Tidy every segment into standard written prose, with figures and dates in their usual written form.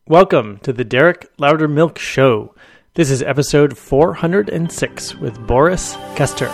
Welcome to the Derek Loudermilk Show. This is episode 406 with Boris Kester.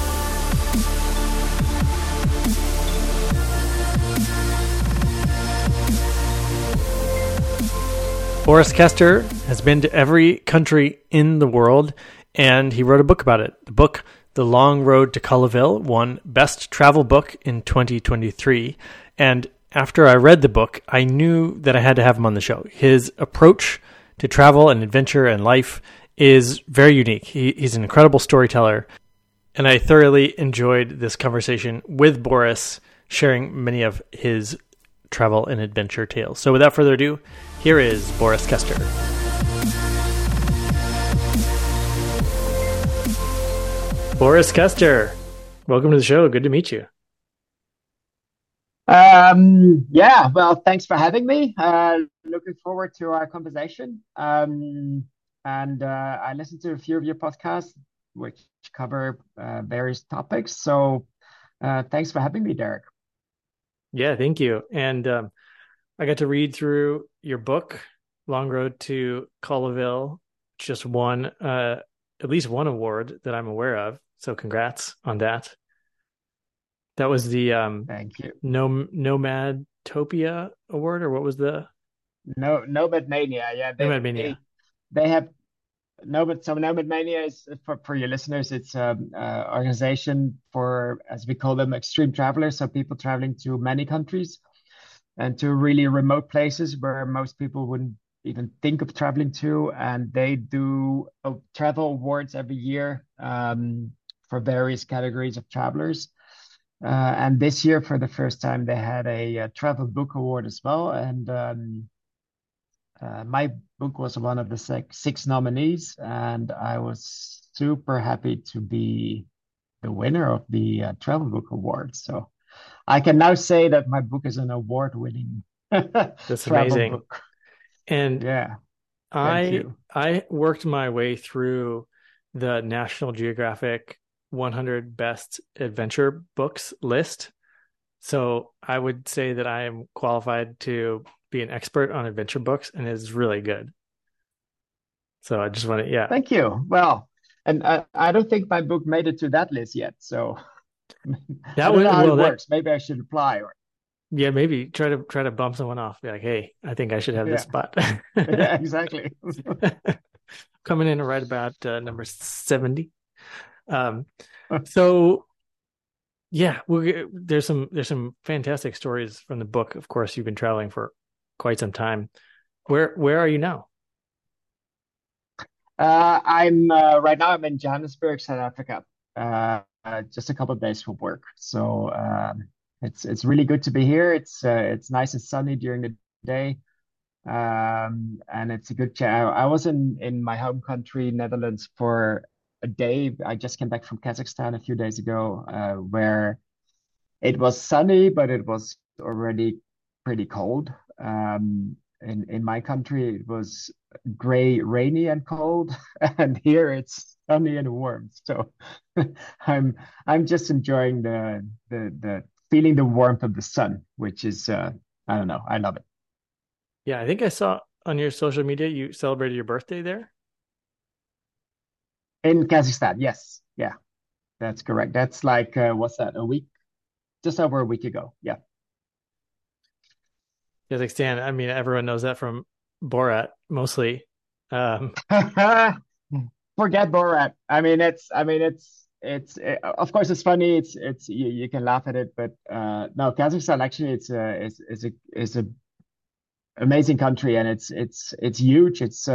Boris Kester has been to every country in the world, and he wrote a book about it. The book, The Long Road to Colleyville, won Best Travel Book in 2023, and after I read the book, I knew that I had to have him on the show. His approach to travel and adventure and life is very unique. He's an incredible storyteller, and I thoroughly enjoyed this conversation with Boris, sharing many of his travel and adventure tales. So without further ado, here is Boris Kester. Boris Kester, welcome to the show. Good to meet you. Well, thanks for having me. Looking forward to our conversation. I listened to a few of your podcasts, which cover various topics. So, thanks for having me, Derek. Yeah, thank you. And I got to read through your book, Long Road to Colleyville. Just won at least one award that I'm aware of. So, congrats on that. That was the Thank you. Nomadtopia Award, or what was the Nomad Mania. Yeah, Nomad Mania? they have Nomad. So Nomad Mania is for your listeners. It's organization for, as we call them, extreme travelers. So people traveling to many countries and to really remote places where most people wouldn't even think of traveling to. And they do travel awards every year for various categories of travelers. And this year, for the first time, they had a travel book award as well. And my book was one of the six nominees, and I was super happy to be the winner of the travel book award. So I can now say that my book is an award-winning That's travel amazing. book. And Yeah, thank I you. I worked my way through the National Geographic 100 Best Adventure Books list. So I would say that I am qualified to be an expert on adventure books, and it's really good. So I just want to, yeah, Thank you. Well, and I don't think my book made it to that list yet. So I that don't know would, how it well, that, works. Maybe I should apply. Or yeah, maybe try to bump someone off. Be like, hey, I think I should have this yeah, spot. yeah, exactly. Coming in right about number 70. So yeah, there's some fantastic stories from the book. Of course, you've been traveling for quite some time. Where are you now? I'm right now. I'm in Johannesburg, South Africa. Just a couple of days for work. So it's really good to be here. It's nice and sunny during the day, and it's a good chat. I was in my home country, Netherlands, for a day. I just came back from Kazakhstan a few days ago, where it was sunny, but it was already pretty cold. In my country, it was gray, rainy, and cold, and here it's sunny and warm. So I'm I'm just enjoying the feeling the warmth of the sun, which is I don't know, I love it. Yeah, I think I saw on your social media you celebrated your birthday there. In Kazakhstan, yes, yeah, that's correct. That's like what's that? A week, just over a week ago. Yeah. Kazakhstan. I mean, everyone knows that from Borat mostly. Um, Forget Borat. Of course it's funny. It's you can laugh at it, but no, Kazakhstan actually it's a amazing country, and it's huge. It's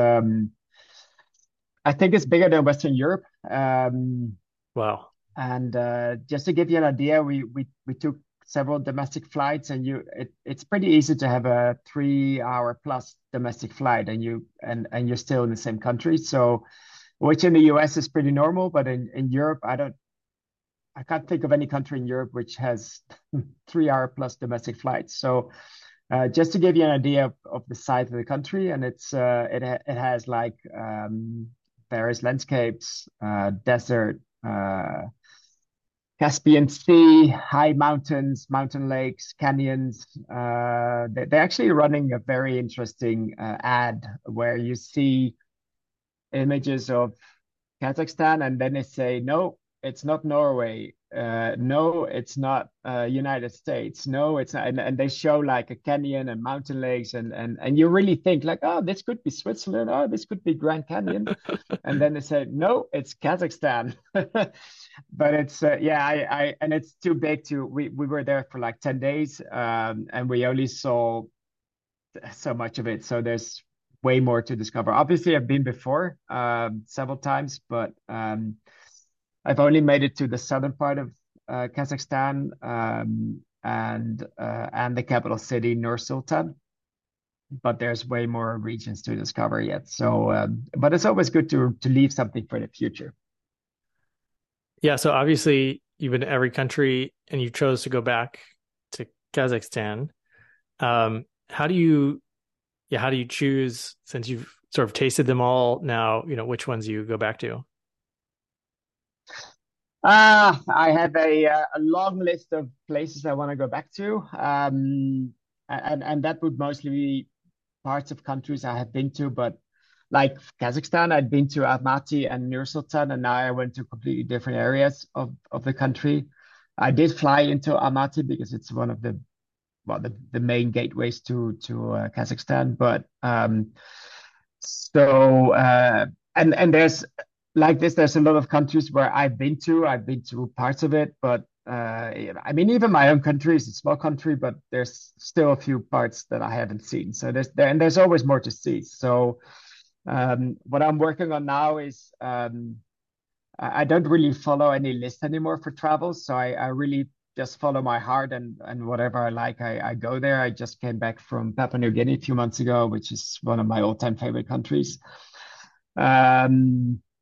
I think it's bigger than Western Europe. wow. And just to give you an idea, we took several domestic flights, and it's pretty easy to have a 3 hour plus domestic flight, and you're still in the same country. So, which in the US is pretty normal, but in Europe, I can't think of any country in Europe which has 3 hour plus domestic flights. So, just to give you an idea of the size of the country, and it has like various landscapes, desert. Caspian Sea, high mountains, mountain lakes, canyons. They're actually running a very interesting ad where you see images of Kazakhstan, and then they say, no, it's not Norway. No, it's not United States. No, it's not. And they show like a canyon and mountain lakes, and you really think like, oh, this could be Switzerland. Oh, this could be Grand Canyon. And then they say, no, it's Kazakhstan. But it's yeah, I and it's too big to. We were there for like 10 days, and we only saw so much of it. So there's way more to discover. Obviously, I've been before several times, but I've only made it to the southern part of Kazakhstan and the capital city, Nur Sultan. But there's way more regions to discover yet. So, but it's always good to leave something for the future. Yeah, so obviously you've been to every country and you chose to go back to Kazakhstan. How do you, yeah, how do you choose since you've sort of tasted them all now, which ones you go back to? I have a long list of places I want to go back to, and that would mostly be parts of countries I have been to, but like Kazakhstan, I'd been to Almaty and Nur-Sultan, and now I went to completely different areas of the country. I did fly into Almaty because it's one of the the main gateways to Kazakhstan. But so and there's like this, there's a lot of countries where I've been to. I've been to parts of it, but I mean, even my own country is a small country, but there's still a few parts that I haven't seen. So there's always more to see. So what I'm working on now is I don't really follow any list anymore for travel. So I really just follow my heart and whatever I like, I go there. I just came back from Papua New Guinea a few months ago, which is one of my all-time favorite countries. Um,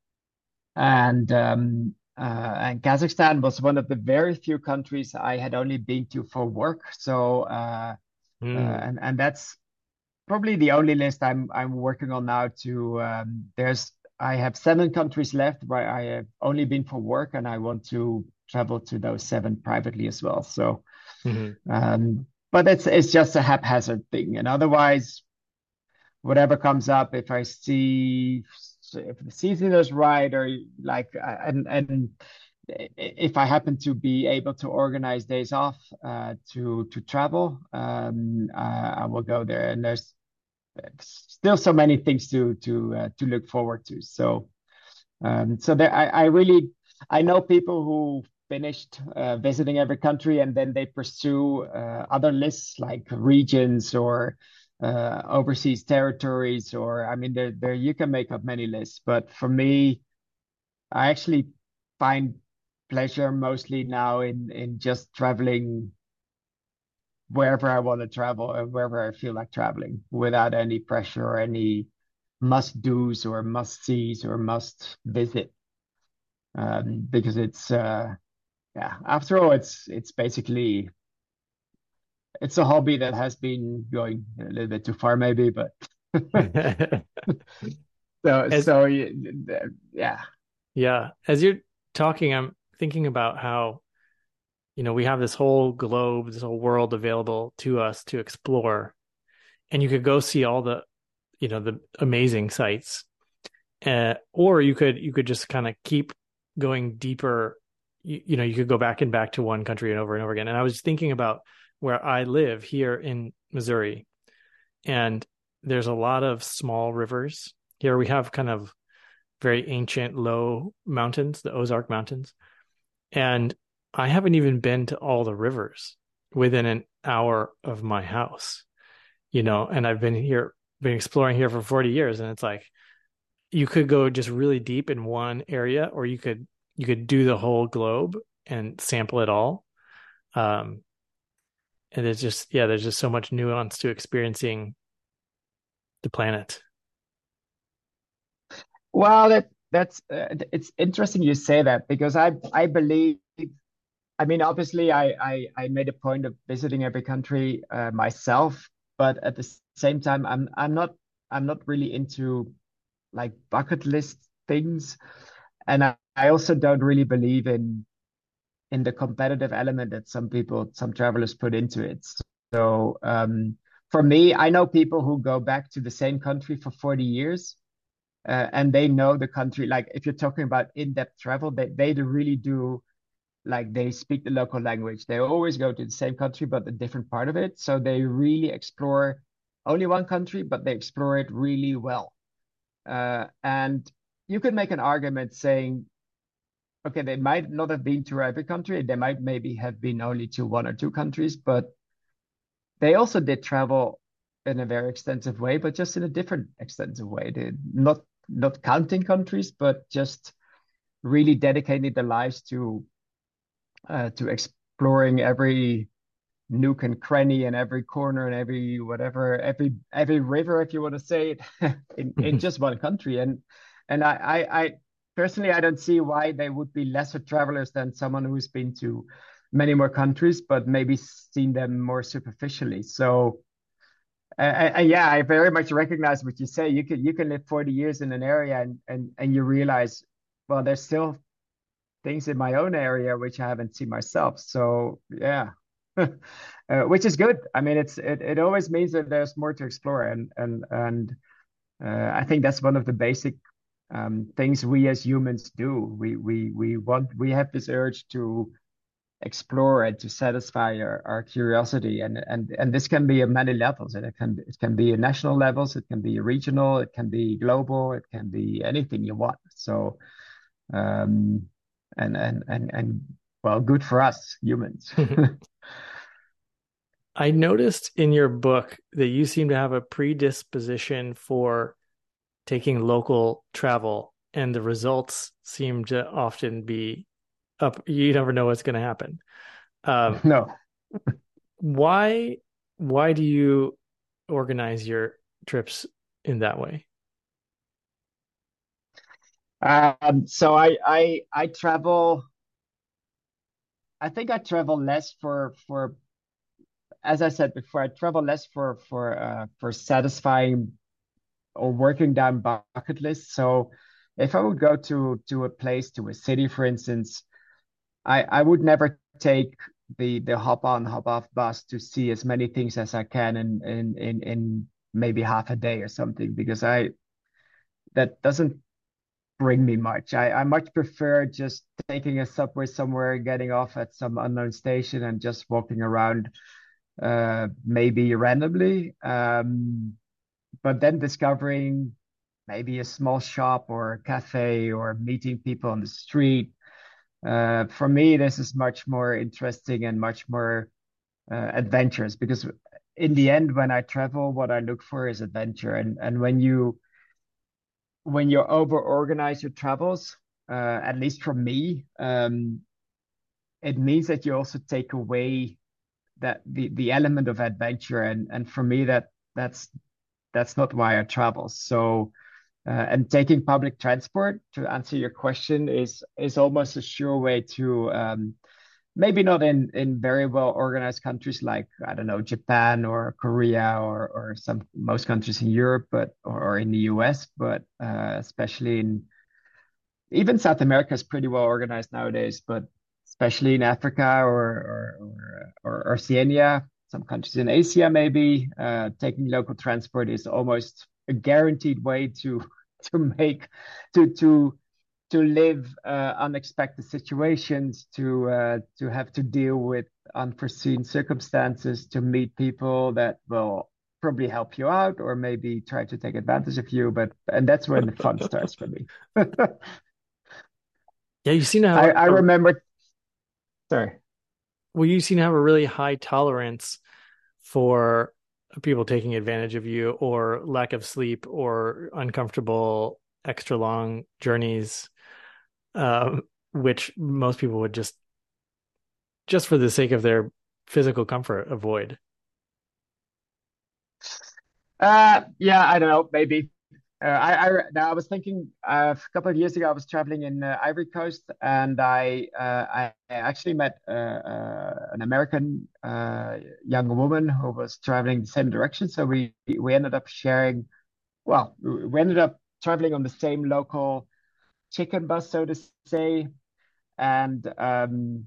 and Kazakhstan was one of the very few countries I had only been to for work. So Hmm. and that's probably the only list I'm working on now. To there's I have 7 countries left where I have only been for work, and I want to travel to those 7 privately as well. So, Hmm. but it's just a haphazard thing, and otherwise whatever comes up, if I see if the season is right, or like and if I happen to be able to organize days off to travel, I will go there. And there's still so many things to look forward to. So so there, I really I know people who finished visiting every country and then they pursue other lists like regions or overseas territories, or I mean there you can make up many lists, but for me I actually find pleasure mostly now in just traveling wherever I want to travel and wherever I feel like traveling without any pressure or any must do's or must sees or must visit. Because it's yeah, after all, it's basically it's a hobby that has been going a little bit too far maybe, but so As so yeah. yeah, as you're talking, I'm thinking about how, we have this whole globe, this whole world available to us to explore, and you could go see all the amazing sites, or you could just kind of keep going deeper. You could go back and back to one country and over again. And I was thinking about where I live here in Missouri, and there's a lot of small rivers. Here we have kind of very ancient low mountains, the Ozark Mountains. And I haven't even been to all the rivers within an hour of my house, and I've been exploring here for 40 years. And it's like, you could go just really deep in one area, or you could do the whole globe and sample it all. Um, and there's just so much nuance to experiencing the planet. Well, that's it's interesting you say that because I believe I mean obviously I made a point of visiting every country myself, but at the same time I'm not really into like bucket list things. And I also don't really believe in in the competitive element that some travelers put into it. So for me, I know people who go back to the same country for 40 years, and they know the country. Like if you're talking about in-depth travel, they really do, like they speak the local language. They always go to the same country, but a different part of it. So they really explore only one country, but they explore it really well. And you could make an argument saying, okay, they might not have been to every country. They might maybe have been only to one or two countries, but they also did travel in a very extensive way, but just in a different extensive way. They not counting countries, but just really dedicating their lives to exploring every nook and cranny and every corner and every whatever, every river, if you want to say it, in just one country. And I personally I don't see why they would be lesser travelers than someone who's been to many more countries, but maybe seen them more superficially. So yeah, I very much recognize what you say. You can live 40 years in an area and you realize, well, there's still things in my own area which I haven't seen myself. So yeah, which is good. I mean, it always means that there's more to explore, and I think that's one of the basic things we as humans do. We have this urge to explore and to satisfy our curiosity, and this can be at many levels, and it can be at national levels, it can be regional, it can be global, it can be anything you want. So um, and well, good for us humans. I noticed in your book that you seem to have a predisposition for taking local travel, and the results seem to often be up. You never know what's going to happen. Um, No. why why do you organize your trips in that way? So I travel. I think I travel less for as I said before, I travel less for satisfying or working down bucket lists. So if I would go to a place, to a city, for instance, I would never take the hop on, hop off bus to see as many things as I can in maybe half a day or something, because I that doesn't bring me much. I much prefer just taking a subway somewhere, getting off at some unknown station and just walking around, maybe randomly, but then discovering maybe a small shop or a cafe or meeting people on the street. For me, this is much more interesting and much more adventurous, because in the end, when I travel, what I look for is adventure. And when you over organize your travels, at least for me, it means that you also take away that the element of adventure. And for me, that's not why I travel. So and taking public transport, to answer your question, is almost a sure way to, maybe not in very well organized countries like, I don't know, Japan or Korea or some most countries in Europe, but or in the US, but especially in even South America is pretty well organized nowadays, but especially in Africa or Oceania, some countries in Asia, maybe taking local transport is almost a guaranteed way to make to to live unexpected situations, to have to deal with unforeseen circumstances, to meet people that will probably help you out or maybe try to take advantage of you. But and that's when the fun starts for me. Yeah, you seem to have I remember. Sorry. well, you seem to have a really high tolerance for people taking advantage of you, or lack of sleep, or uncomfortable extra long journeys, which most people would just for the sake of their physical comfort avoid. Yeah, I don't know, maybe. Now I was thinking, a couple of years ago I was traveling in Ivory Coast, and I actually met an American young woman who was traveling the same direction. So we ended up sharing. Well, we ended up traveling on the same local chicken bus, so to say, and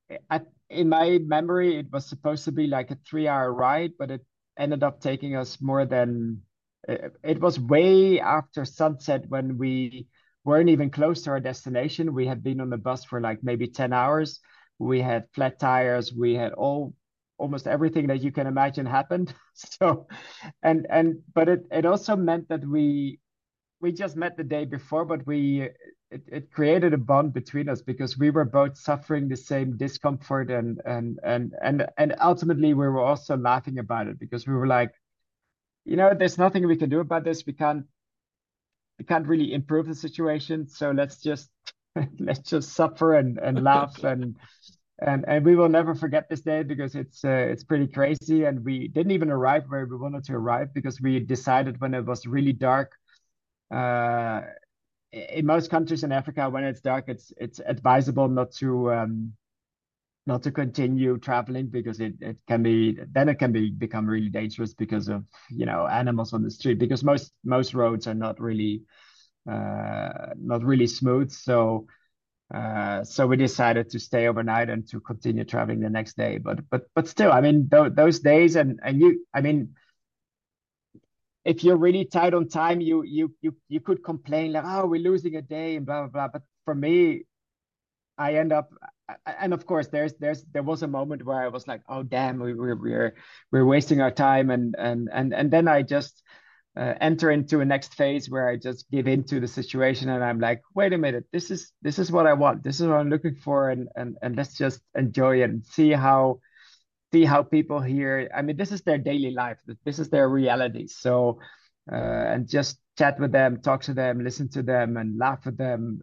in my memory, it was supposed to be like a 3 hour ride, but it ended up taking us more than it was way after sunset when we weren't even close to our destination. We had been on the bus for like maybe 10 hours. We had flat tires. We had almost everything that you can imagine happened. So, but it also meant that we just met the day before, but it created a bond between us because we were both suffering the same discomfort and ultimately we were also laughing about it because we were like, there's nothing we can do about this. We can't really improve the situation. So let's just let's just suffer and laugh and we will never forget this day because it's pretty crazy. And we didn't even arrive where we wanted to arrive because we decided when it was really dark uh, in most countries in Africa, when it's dark, it's advisable not to continue traveling because it can become really dangerous because of animals on the street because most roads are not really smooth. So we decided to stay overnight and to continue traveling the next day. But still, I mean, those days and you, I mean, if you're really tight on time, you could complain like, oh, we're losing a day and blah blah blah. But for me, I end up, and of course, there was a moment where I was like, oh damn, we're wasting our time, and then I just enter into a next phase where I just give into the situation, and I'm like, wait a minute, this is what I want, this is what I'm looking for, and let's just enjoy it and see how people here, I mean, this is their daily life. This is their reality. So, and just chat with them, talk to them, listen to them, and laugh with them.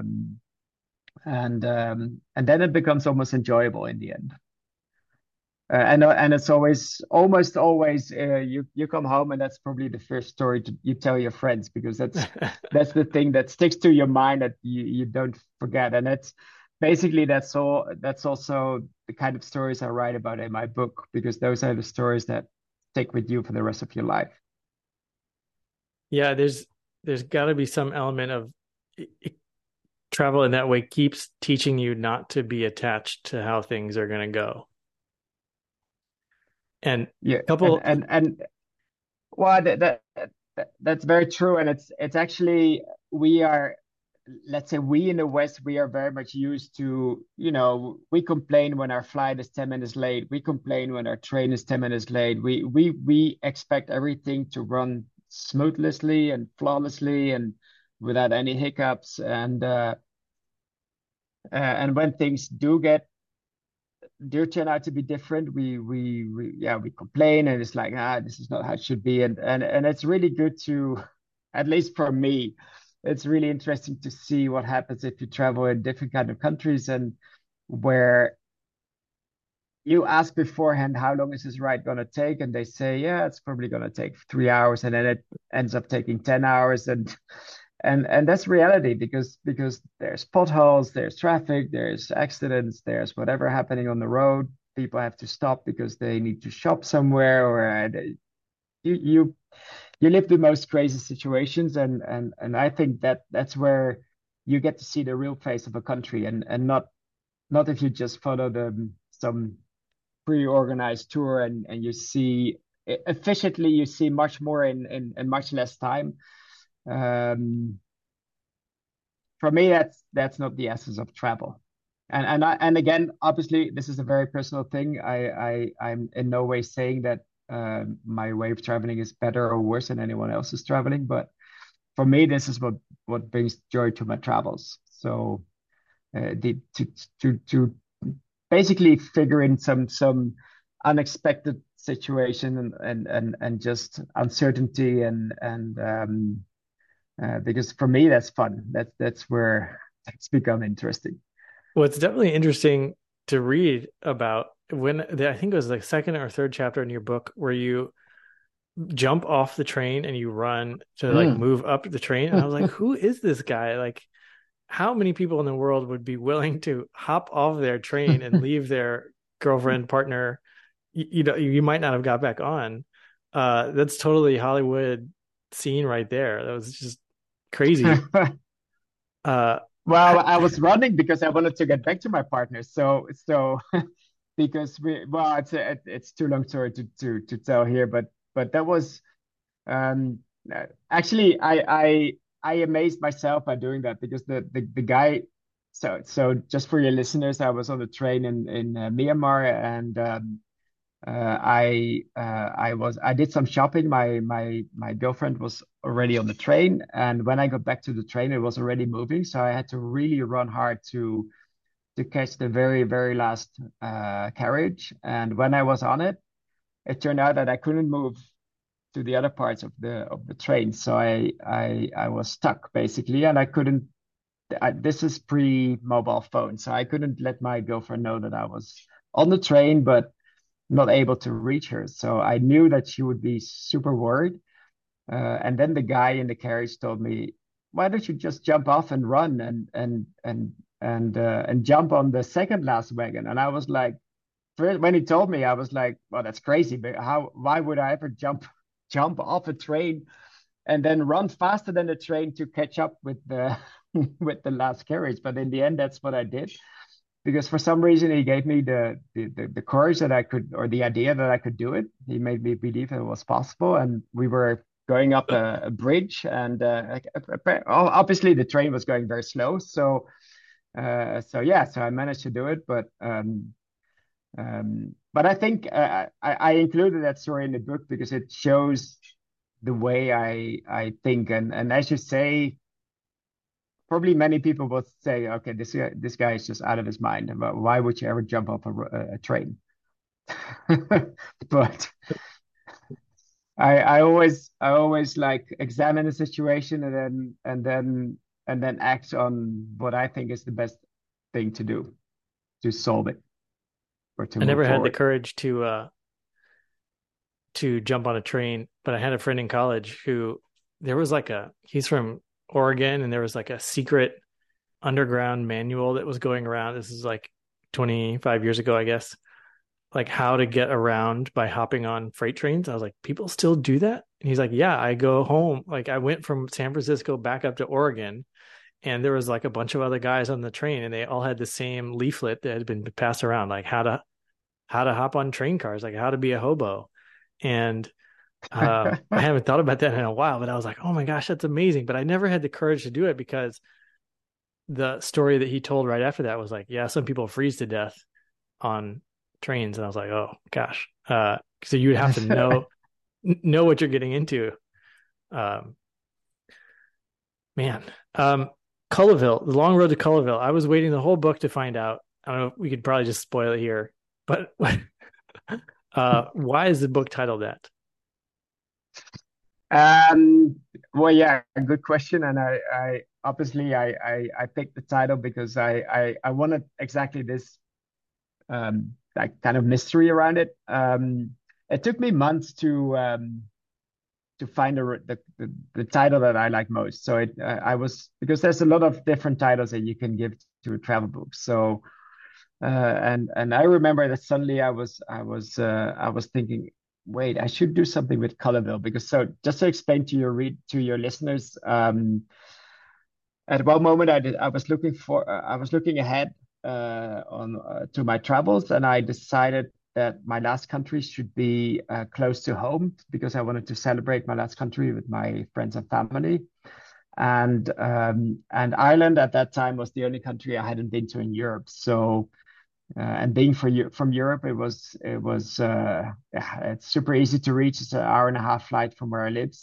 And then it becomes almost enjoyable in the end. And it's almost always you come home and that's probably the first story you tell your friends because that's the thing that sticks to your mind that you don't forget. And it's basically that's also the kind of stories I write about in my book because those are the stories that stick with you for the rest of your life. Yeah, there's got to be some element of travel in that way keeps teaching you not to be attached to how things are going to go. And Yeah, a and couple, and and well, that's very true, and it's actually we are, let's say we in the West, we are very much used to, we complain when our flight is 10 minutes late. We complain when our train is 10 minutes late. We expect everything to run smoothly and flawlessly and without any hiccups. And when things do turn out to be different, we complain and it's like, this is not how it should be. And it's really good to, at least for me, it's really interesting to see what happens if you travel in different kind of countries and where you ask beforehand how long is this ride going to take and they say yeah it's probably going to take 3 hours and then it ends up taking 10 hours and that's reality because there's potholes, there's traffic, there's accidents, there's whatever happening on the road. People have to stop because they need to shop somewhere or you you you live the most crazy situations and I think that's where you get to see the real face of a country and not if you just follow some pre-organized tour and you see efficiently you see much more in much less time. um for me that's not the essence of travel. And again, obviously this is a very personal thing. I'm in no way saying that my way of traveling is better or worse than anyone else's traveling, but for me this is what brings joy to my travels. So the to basically figure in some unexpected situation and just uncertainty and because for me that's fun. That's where it's become interesting. well, it's definitely interesting to read about I think it was the second or third chapter in your book where you jump off the train and you run to like Mm. move up the train. And I was like, who is this guy? Like, how many people in the world would be willing to hop off their train and leave their girlfriend, partner? You might not have got back on. That's totally Hollywood scene right there. That was just crazy. Well, I was running because I wanted to get back to my partner. So because well, it's too long story to tell here, but that was um actually I amazed myself by doing that because the guy. So just for your listeners, I was on the train in Myanmar, and I did some shopping. My girlfriend was already on the train, and when I got back to the train, it was already moving. So I had to really run hard to catch the very last carriage. And when I was on it, it turned out that I couldn't move to the other parts of the train. So I was stuck basically, and I couldn't. This is pre-mobile phone, so I couldn't let my girlfriend know that I was on the train, but not able to reach her. So I knew that she would be super worried. And then the guy in the carriage told me, "Why don't you just jump off and run and jump on the second last wagon?" And I was like, first, when he told me, I was like, "Well, that's crazy. But how? Why would I ever jump off a train and then run faster than the train to catch up with the with the last carriage?" But in the end, that's what I did because for some reason he gave me the courage that I could, or the idea that I could do it. He made me believe it was possible, and we were going up a bridge, and obviously the train was going very slow. So yeah, so I managed to do it, but I think I included that story in the book because it shows the way I think, and as you say, probably many people will say, okay, this guy is just out of his mind. But why would you ever jump off a train? But I always like examine the situation and then act on what I think is the best thing to do to solve it or to I move never had the forward. courage to jump on a train, but I had a friend in college who there was like a he's from Oregon and there was like a secret underground manual that was going around. This is like 25 years ago, I guess. Like how to get around by hopping on freight trains. I was like, people still do that? And he's like, yeah, I go home. Like I went from San Francisco back up to Oregon and there was like a bunch of other guys on the train and they all had the same leaflet that had been passed around, like how to hop on train cars, like how to be a hobo. And I haven't thought about that in a while, but I was like, oh my gosh, that's amazing. But I never had the courage to do it because the story that he told right after that was like, yeah, some people freeze to death on trains. And I was like, oh gosh. So you would have to know what you're getting into. Um, man. Cullerville, the long road to Cullerville. I was waiting the whole book to find out. I don't know if we could probably just spoil it here, but why is the book titled that? Um, well, yeah, good question. And I obviously I picked the title because I wanted exactly this like kind of mystery around it. It took me months to find the title that I like most. So I was because there's a lot of different titles that you can give to a travel book. So and I remember that suddenly I was thinking, wait, I should do something with Colorville because so just to explain to your listeners, at one moment I was looking ahead on to my travels, and I decided that my last country should be close to home because I wanted to celebrate my last country with my friends and family. And Ireland at that time was the only country I hadn't been to in Europe. So and being from Europe, yeah, it's super easy to reach. It's an hour and a half flight from where I live.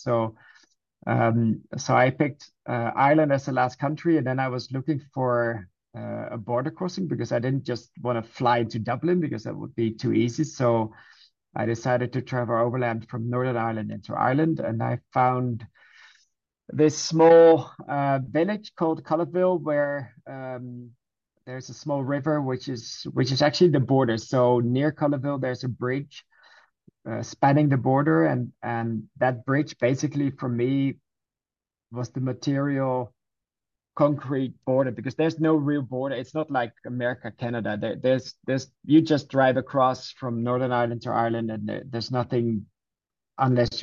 So I picked Ireland as the last country, and then I was looking for a border crossing because I didn't just want to fly to Dublin because that would be too easy. So I decided to travel overland from Northern Ireland into Ireland, and I found this small village called Culletville where there's a small river which is actually the border. So near Culletville, there's a bridge spanning the border, and that bridge basically for me was the material concrete border because there's no real border. It's not like America, Canada. There's you just drive across from Northern Ireland to Ireland, and there's nothing unless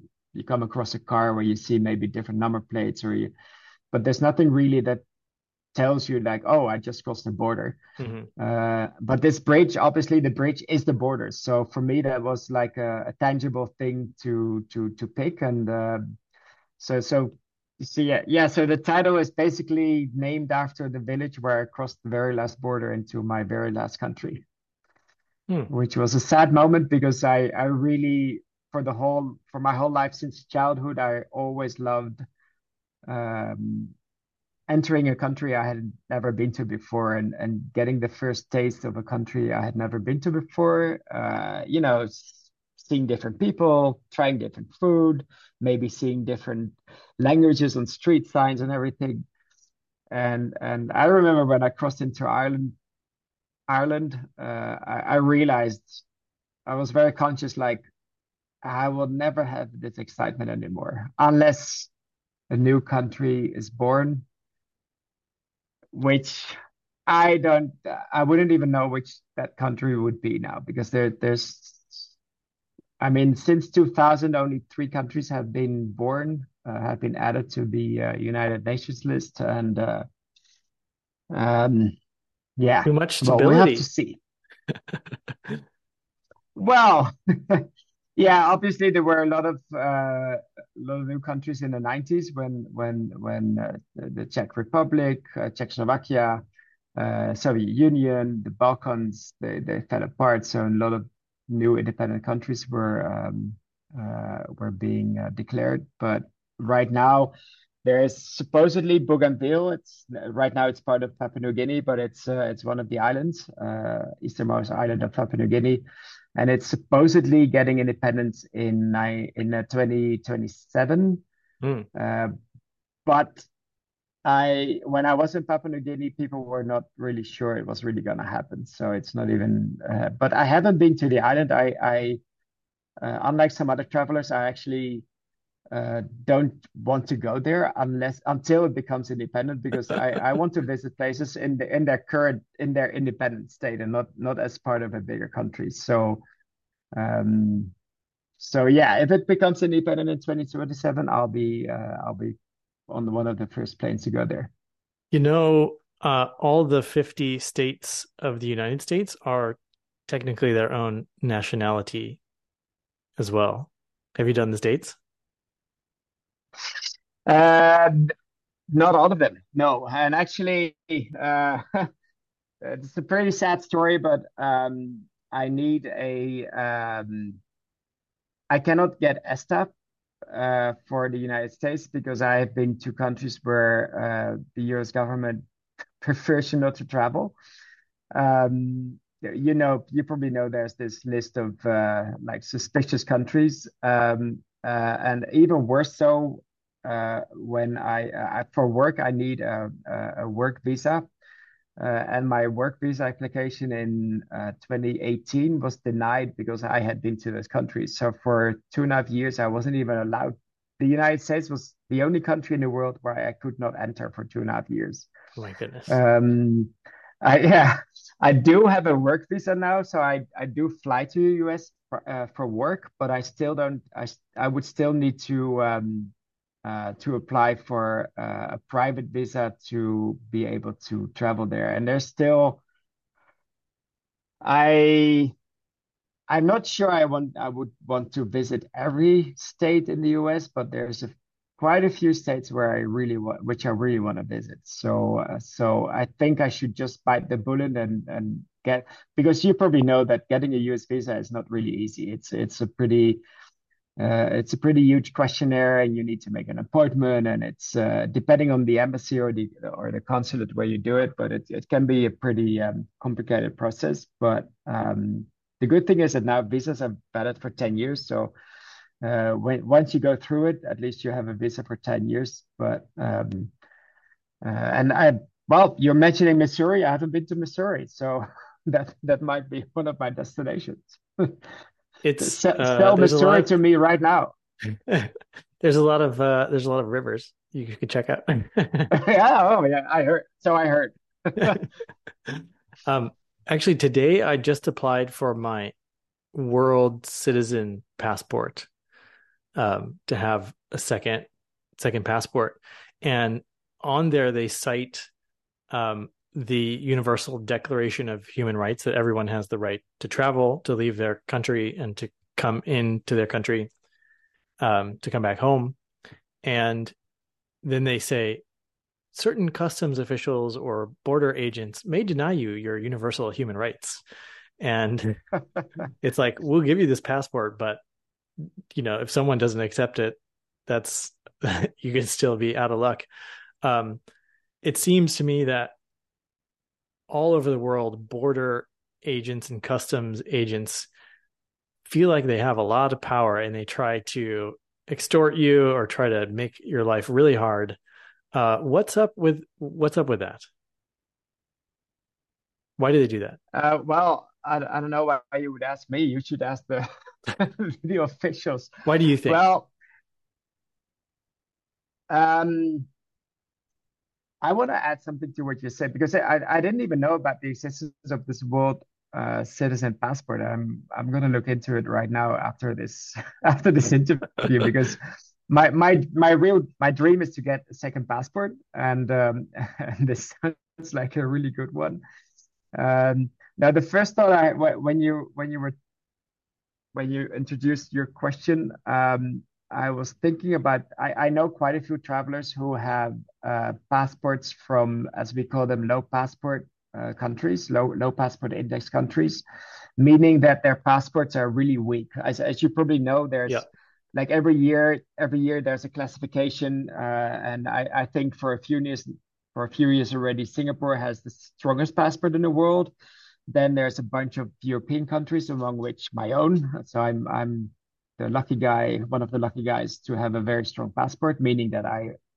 you come across a car where you see maybe different number plates but there's nothing really that tells you like, oh, I just crossed the border. Hmm. But this bridge, obviously, the bridge is the border. So for me, that was like a tangible thing to pick. And so you see, yeah. So the title is basically named after the village where I crossed the very last border into my very last country, Hmm. which was a sad moment because I really for my whole life since childhood I always loved um, entering a country I had never been to before and getting the first taste of a country I had never been to before. Seeing different people, trying different food, maybe seeing different languages on street signs and everything. And I remember when I crossed into Ireland, I realized I was very conscious, like I will never have this excitement anymore unless a new country is born, which I wouldn't even know which that country would be now because I mean, since 2000, only three countries have been born, have been added to the United Nations list. And um, yeah, Too much well, we have to stability. see. Well, yeah, obviously there were a lot of new countries in the 90s when the Czech Republic, Czechoslovakia, Soviet Union, the Balkans, they fell apart. So a lot of new independent countries were being declared. But right now, there is supposedly Bougainville. It's right now it's part of Papua New Guinea, but it's one of the islands, easternmost island of Papua New Guinea, and it's supposedly getting independence in 2027. Hmm. Uh, but I when I was in Papua New Guinea, people were not really sure it was really going to happen. So it's not even. But I haven't been to the island. I unlike some other travelers, I actually don't want to go there until it becomes independent because I want to visit places in their independent state and not as part of a bigger country. Um, so yeah, if it becomes independent in 2027, I'll be on one of the first planes to go there. All the 50 states of the United States are technically their own nationality as well. Have you done the states? Uh, Not all of them, no. And actually, it's a pretty sad story, but I need I cannot get ESTA for the United States because I have been to countries where the US government prefers you not to travel. You probably know there's this list of like suspicious countries, and even worse so when for work I need a work visa, and my work visa application in 2018 was denied because I had been to those countries. So for 2.5 years, I wasn't even allowed. The United States was the only country in the world where I could not enter for 2.5 years. Oh my goodness. Um, yeah, I do have a work visa now, so I do fly to the US for work, but I still don't. I would still need to apply for a private visa to be able to travel there. And there's still I I'm not sure I would want to visit every state in the US, but quite a few states where I really want to visit. So I think I should just bite the bullet and get because you probably know that getting a US visa is not really easy. It's a pretty huge questionnaire, and you need to make an appointment, and it's depending on the embassy or the consulate where you do it, but it can be a pretty complicated process. But the good thing is that now visas are valid for 10 years, so once you go through it, at least you have a visa for 10 years. But and I well, you're mentioning Missouri. I haven't been to Missouri, so that might be one of my destinations. Sell There's a Missouri lot to me right now. there's a lot of rivers you could check out. Yeah, oh yeah, I heard. So I heard. Um, Actually, today I just applied for my world citizen passport, to have a second passport, and on there they cite the Universal Declaration of Human Rights that everyone has the right to travel, to leave their country, and to come into their country, to come back home. And then they say certain customs officials or border agents may deny you your universal human rights. And it's like, we'll give you this passport, but if someone doesn't accept it, that's you can still be out of luck. It seems to me that all over the world, border agents and customs agents feel like they have a lot of power, and they try to extort you or try to make your life really hard. What's up with that? Why do they do that? Well, I don't know why you would ask me. You should ask the the officials. Why do you think? Well, um, I want to add something to what you said because I didn't even know about the existence of this world citizen passport. I'm gonna look into it right now after this after this interview because my dream is to get a second passport, and and this sounds like a really good one. Now the first thought when you introduced your question, I was thinking about I know quite a few travelers who have passports from, as we call them, low passport countries, low passport index countries, meaning that their passports are really weak. As you probably know, Yeah. there's like every year there's a classification, and I think for a few years already, Singapore has the strongest passport in the world. Then there's a bunch of European countries, among which my own. So I'm the lucky guy, one of the lucky guys to have a very strong passport, meaning that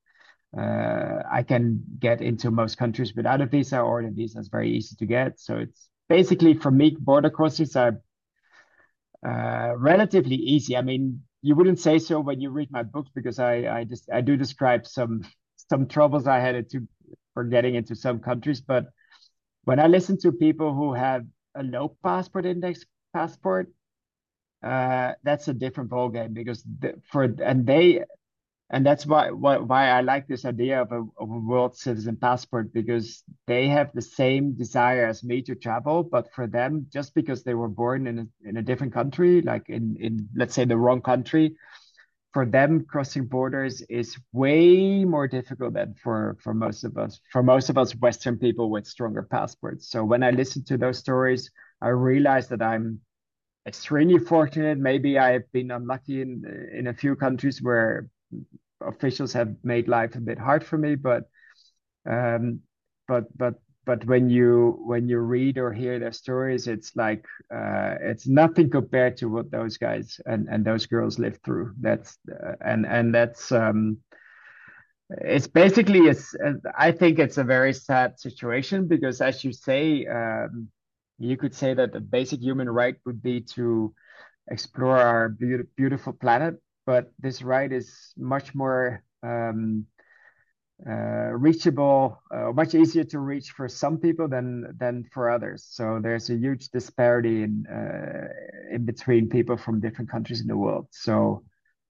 I can get into most countries without a visa, or the visa is very easy to get. So it's basically, for me, border crossings are relatively easy. I mean, you wouldn't say so when you read my book because I do describe some troubles I had to for getting into some countries, but when I listen to people who have a low passport index passport, that's a different ballgame because that's why I like this idea of a world citizen passport, because they have the same desire as me to travel, but for them, just because they were born in a different country, like in let's say the wrong country, for them crossing borders is way more difficult than for most of us Western people with stronger passports. So when I listen to those stories, I realize that I'm extremely fortunate. Maybe I've been unlucky in a few countries where officials have made life a bit hard for me, um, but when you read or hear their stories, it's like it's nothing compared to what those guys and those girls lived through. And that's it's basically I think it's a very sad situation because, as you say, you could say that the basic human right would be to explore our beautiful planet, but this right is much more reachable, much easier to reach for some people than for others. So there's a huge disparity in between people from different countries in the world. So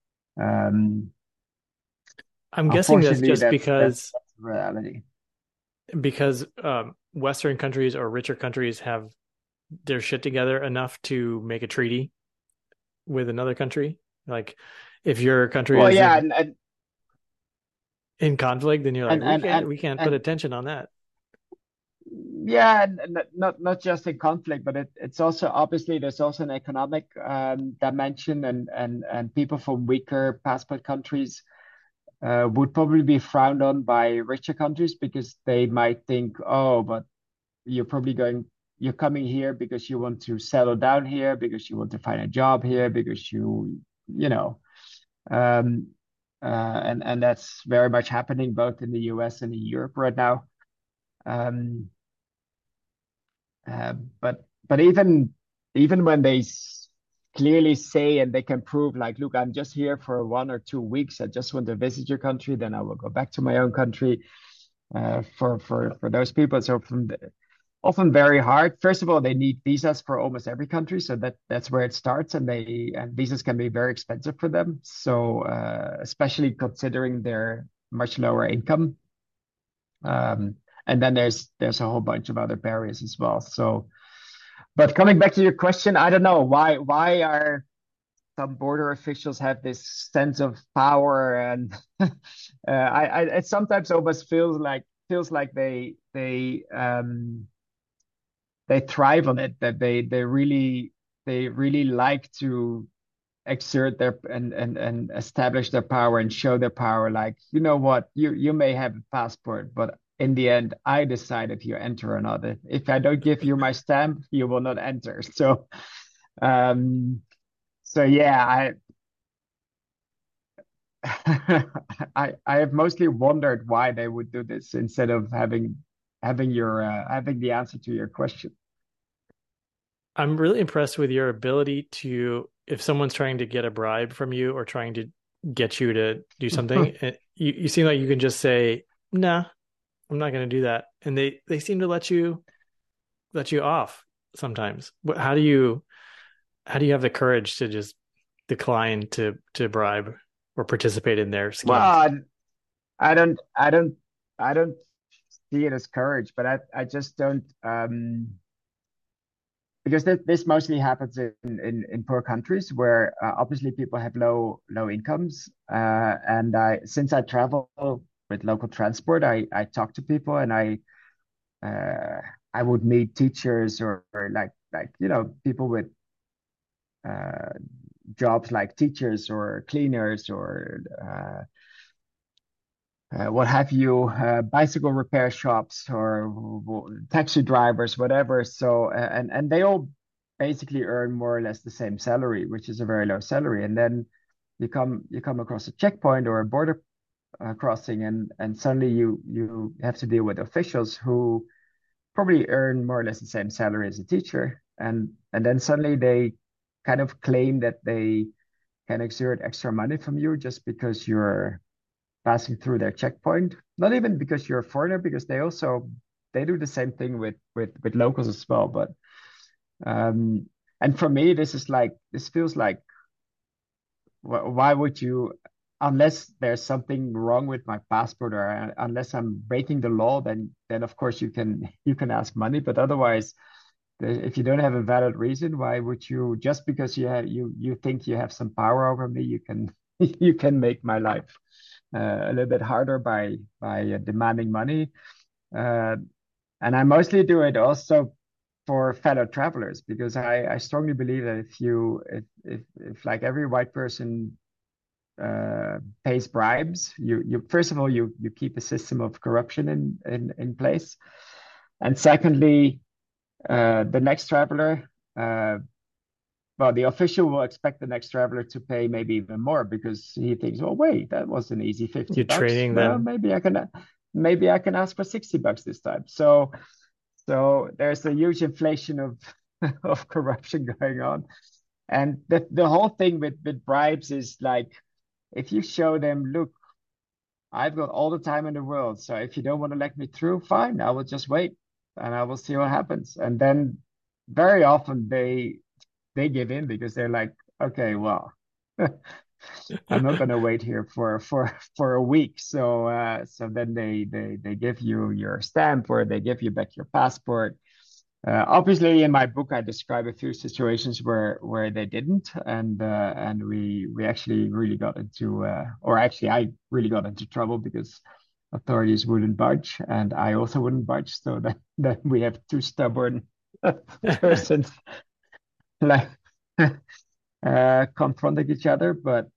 I'm guessing that's unfortunately, just because that's reality. because Western countries or richer countries have their shit together enough to make a treaty with another country. Like, if your country Well, is yeah, in conflict, then you're like, and we and can't and we can't put and attention on that. yeah, and not just in conflict, but it's also obviously there's also an economic dimension, and people from weaker passport countries would probably be frowned on by richer countries because they might think, oh, but you're probably you're coming here because you want to settle down here, because you want to find a job here, because you know, um, and that's very much happening both in the US and in Europe right now. Um, but even when they clearly say and they can prove, like, look, I'm just here for 1 or 2 weeks. I just want to visit your country. Then I will go back to my own country. For those people, so often very hard. First of all, they need visas for almost every country, so that's where it starts, and visas can be very expensive for them. So especially considering their much lower income. And then there's a whole bunch of other barriers as well. So, but coming back to your question, I don't know why are some border officials have this sense of power, and I it sometimes almost feels like they thrive on it, that they really like to exert their and establish their power and show their power. Like, you know what, you may have a passport, but in the end, I decide if you enter or not. If I don't give you my stamp, you will not enter. Um, so yeah, I have mostly wondered why they would do this instead of having the answer to your question. I'm really impressed with your ability to, if someone's trying to get a bribe from you or trying to get you to do something, you seem like you can just say, "Nah, I'm not going to do that," and they seem to let you off sometimes. How do you have the courage to just decline to bribe or participate in their schemes? Well, I don't see it as courage, but I just don't, because this mostly happens in poor countries where obviously people have low incomes, and since I travel with local transport, I talk to people, and uh, I would meet teachers, or like people with uh, jobs like teachers or cleaners or what have you, bicycle repair shops or taxi drivers, whatever. So, and they all basically earn more or less the same salary, which is a very low salary. And then you come across a checkpoint or a border crossing, and suddenly you have to deal with officials who probably earn more or less the same salary as a teacher, and then suddenly they kind of claim that they can exert extra money from you just because you're passing through their checkpoint. Not even because you're a foreigner, because they do the same thing with locals as well. But um, and for me, this feels like, why would you, unless there's something wrong with my passport, or unless I'm breaking the law, then of course you can ask money. But otherwise, if you don't have a valid reason, why would you, just because you think you have some power over me, you can you can make my life a little bit harder by demanding money. Uh, and I mostly do it also for fellow travelers, because I strongly believe that if like every white person pays bribes, you first of all you keep a system of corruption in place, and secondly, the next traveler, well, the official will expect the next traveler to pay maybe even more, because he thinks, well, wait, that was an easy 50 You're bucks. training Well, them. maybe I can ask for 60 bucks this time. So there's a huge inflation of of corruption going on. And the whole thing with bribes is like, if you show them, look, I've got all the time in the world, so if you don't want to let me through, fine, I will just wait and I will see what happens. And then very often they give in, because they're like, okay, well, I'm not gonna wait here for a week. So then they give you your stamp, or they give you back your passport. Obviously, in my book, I describe a few situations where they didn't, and we actually really got into, or actually, I really got into trouble, because authorities wouldn't budge, and I also wouldn't budge. So then we have two stubborn persons, like confronting each other.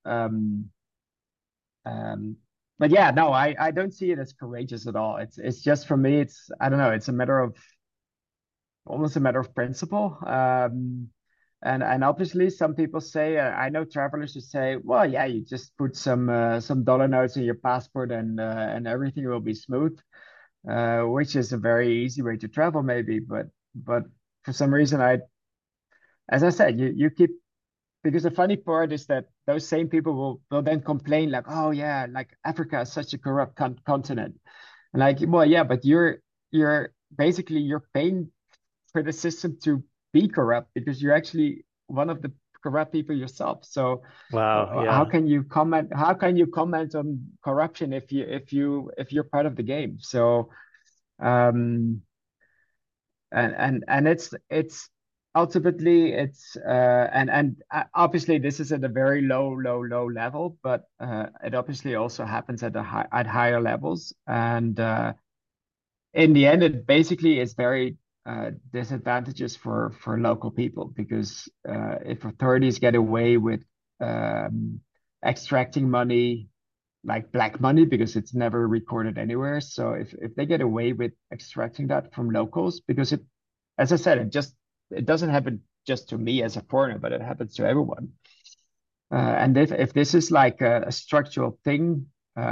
Um, but yeah, no, I don't see it as courageous at all. It's just, for me, it's, I don't know, it's almost a matter of principle. And obviously, some people say, I know travelers who say, well, yeah, you just put some dollar notes in your passport, and everything will be smooth, which is a very easy way to travel, maybe. But for some reason, as I said, you keep, because the funny part is that those same people will then complain, like, oh yeah, like Africa is such a corrupt continent. And like, well, yeah, but you're basically you're paying for the system to be corrupt, because you're actually one of the corrupt people yourself. So Wow, how yeah. can you comment? How can you comment on corruption if you're part of the game? So Um, and it's ultimately it's and obviously this is at a very low level, but it obviously also happens at at higher levels, and in the end it basically is very disadvantageous for local people, because if authorities get away with um, extracting money like black money, because it's never recorded anywhere. So if they get away with extracting that from locals, because it, as I said, it doesn't happen just to me as a foreigner, but it happens to everyone. And if this is like a structural thing,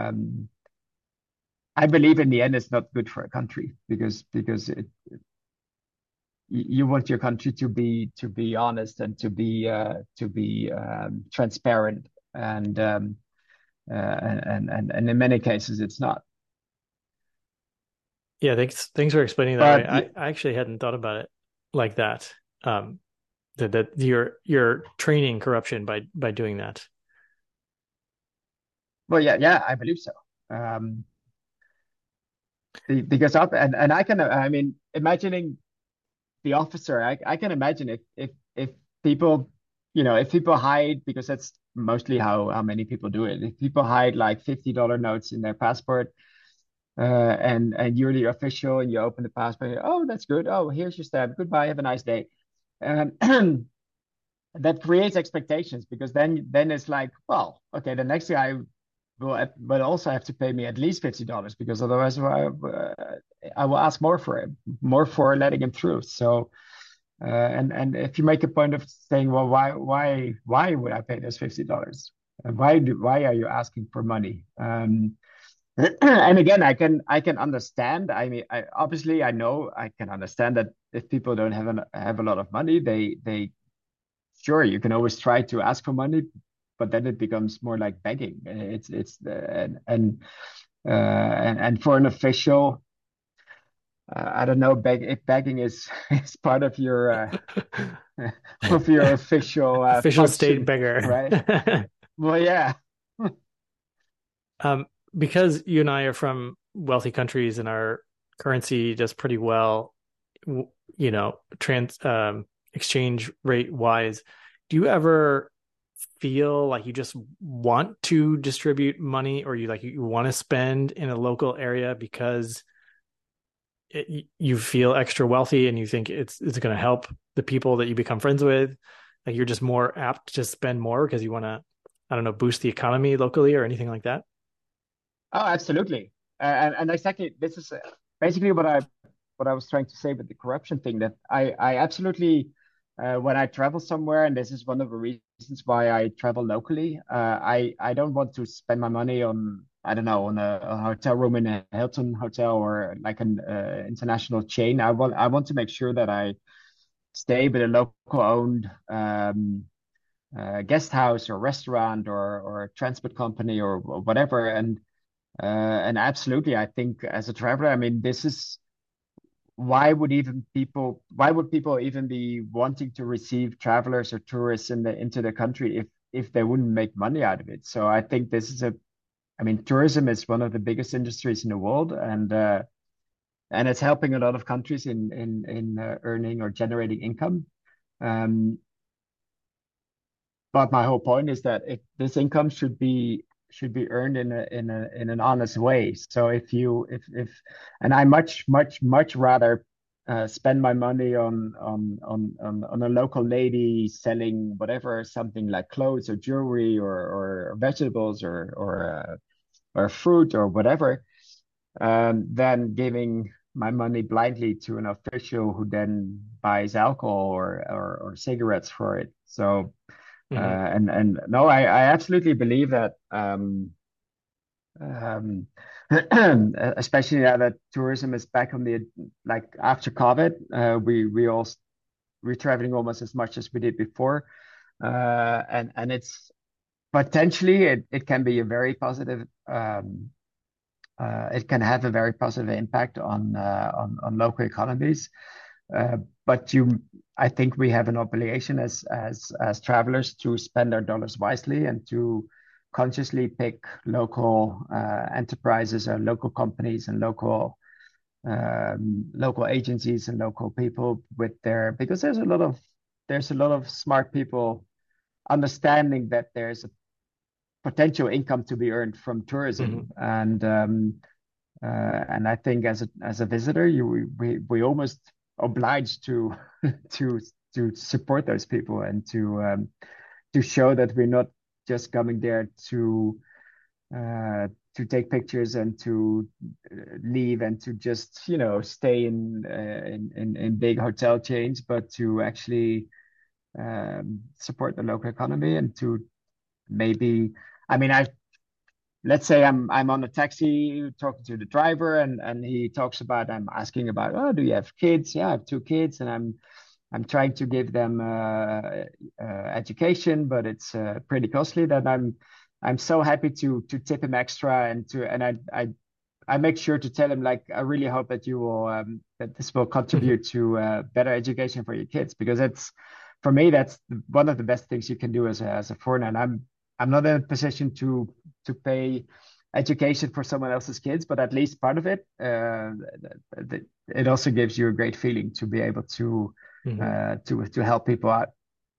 I believe in the end it's not good for a country, because you want your country to be honest and to be transparent, and in many cases it's not. Yeah, thanks for explaining that way. But I actually hadn't thought about it like that. Um, that you're training corruption by doing that. well, yeah, I believe so. Um, because and I can, I mean, imagining the officer, I can imagine if people, if people hide, because that's mostly how many people do it. If people hide like $50 notes in their passport, and you're the official and you open the passport, oh, that's good. Oh, here's your stamp. Goodbye. Have a nice day. Um, that creates expectations, because then it's like, well, okay, the next guy will but also have to pay me at least $50, because otherwise I will ask more for him, more for letting him through. So and if you make a point of saying, well, why would I pay this $50? Why are you asking for money? And again, I can understand. I mean, obviously I know I can understand that if people don't have a lot of money, they sure, you can always try to ask for money, but then it becomes more like begging. It's and for an official, I don't know, if begging is is part of your of your official Official state function, right? beggar. Well, yeah. Um, because you and I are from wealthy countries and our currency does pretty well, trans exchange rate wise, do you ever feel like you just want to distribute money, or you want to spend in a local area because you feel extra wealthy and you think it's going to help the people that you become friends with? Like you're just more apt to spend more because you want to, I don't know, boost the economy locally or anything like that? Oh, absolutely. And exactly, this is basically what I was trying to say with the corruption thing. That I absolutely, when I travel somewhere, and this is one of the reasons why I travel locally. I don't want to spend my money on, I don't know, on a hotel room in a Hilton hotel or like an international chain. I want to make sure that I stay with a local owned guest house or restaurant or transport company or whatever. And absolutely, I think as a traveler, I mean, this is why would people even be wanting to receive travelers or tourists into the country if they wouldn't make money out of it? So I think this is I mean, tourism is one of the biggest industries in the world, and it's helping a lot of countries in earning or generating income. Um, but my whole point is that this income should be earned in an honest way. So if and I much rather spend my money on a local lady selling whatever, something like clothes or jewelry or vegetables or fruit or whatever, than giving my money blindly to an official who then buys alcohol or cigarettes for it. So Hmm. and no, I absolutely believe that, um, especially now that tourism is back on the, like after COVID, we're traveling almost as much as we did before, and it's potentially it can be a very positive, it can have a very positive impact on local economies. Uh, but I think we have an obligation as travelers to spend our dollars wisely and to consciously pick local enterprises or local companies and local local agencies and local people with their because there's a lot of smart people understanding that there's a potential income to be earned from Hmm. tourism and I think as a visitor we almost obliged to to to support those people and to show that we're not just coming there uh, to take pictures and to leave and to just stay in big hotel chains, but to actually support the local economy and to maybe I mean I let's say I'm on a taxi talking to the driver and he talks about I'm asking about oh do you have kids? Yeah, I have two kids and I'm trying to give them education, but it's pretty costly. That I'm so happy to tip him extra and I make sure to tell him like I really hope that you will that this will contribute to better education for your kids because it's for me that's one of the best things you can do as a foreigner. And I'm not in a position to pay education for someone else's kids, but at least part of it it also gives you a great feeling to be able Hmm. to help people out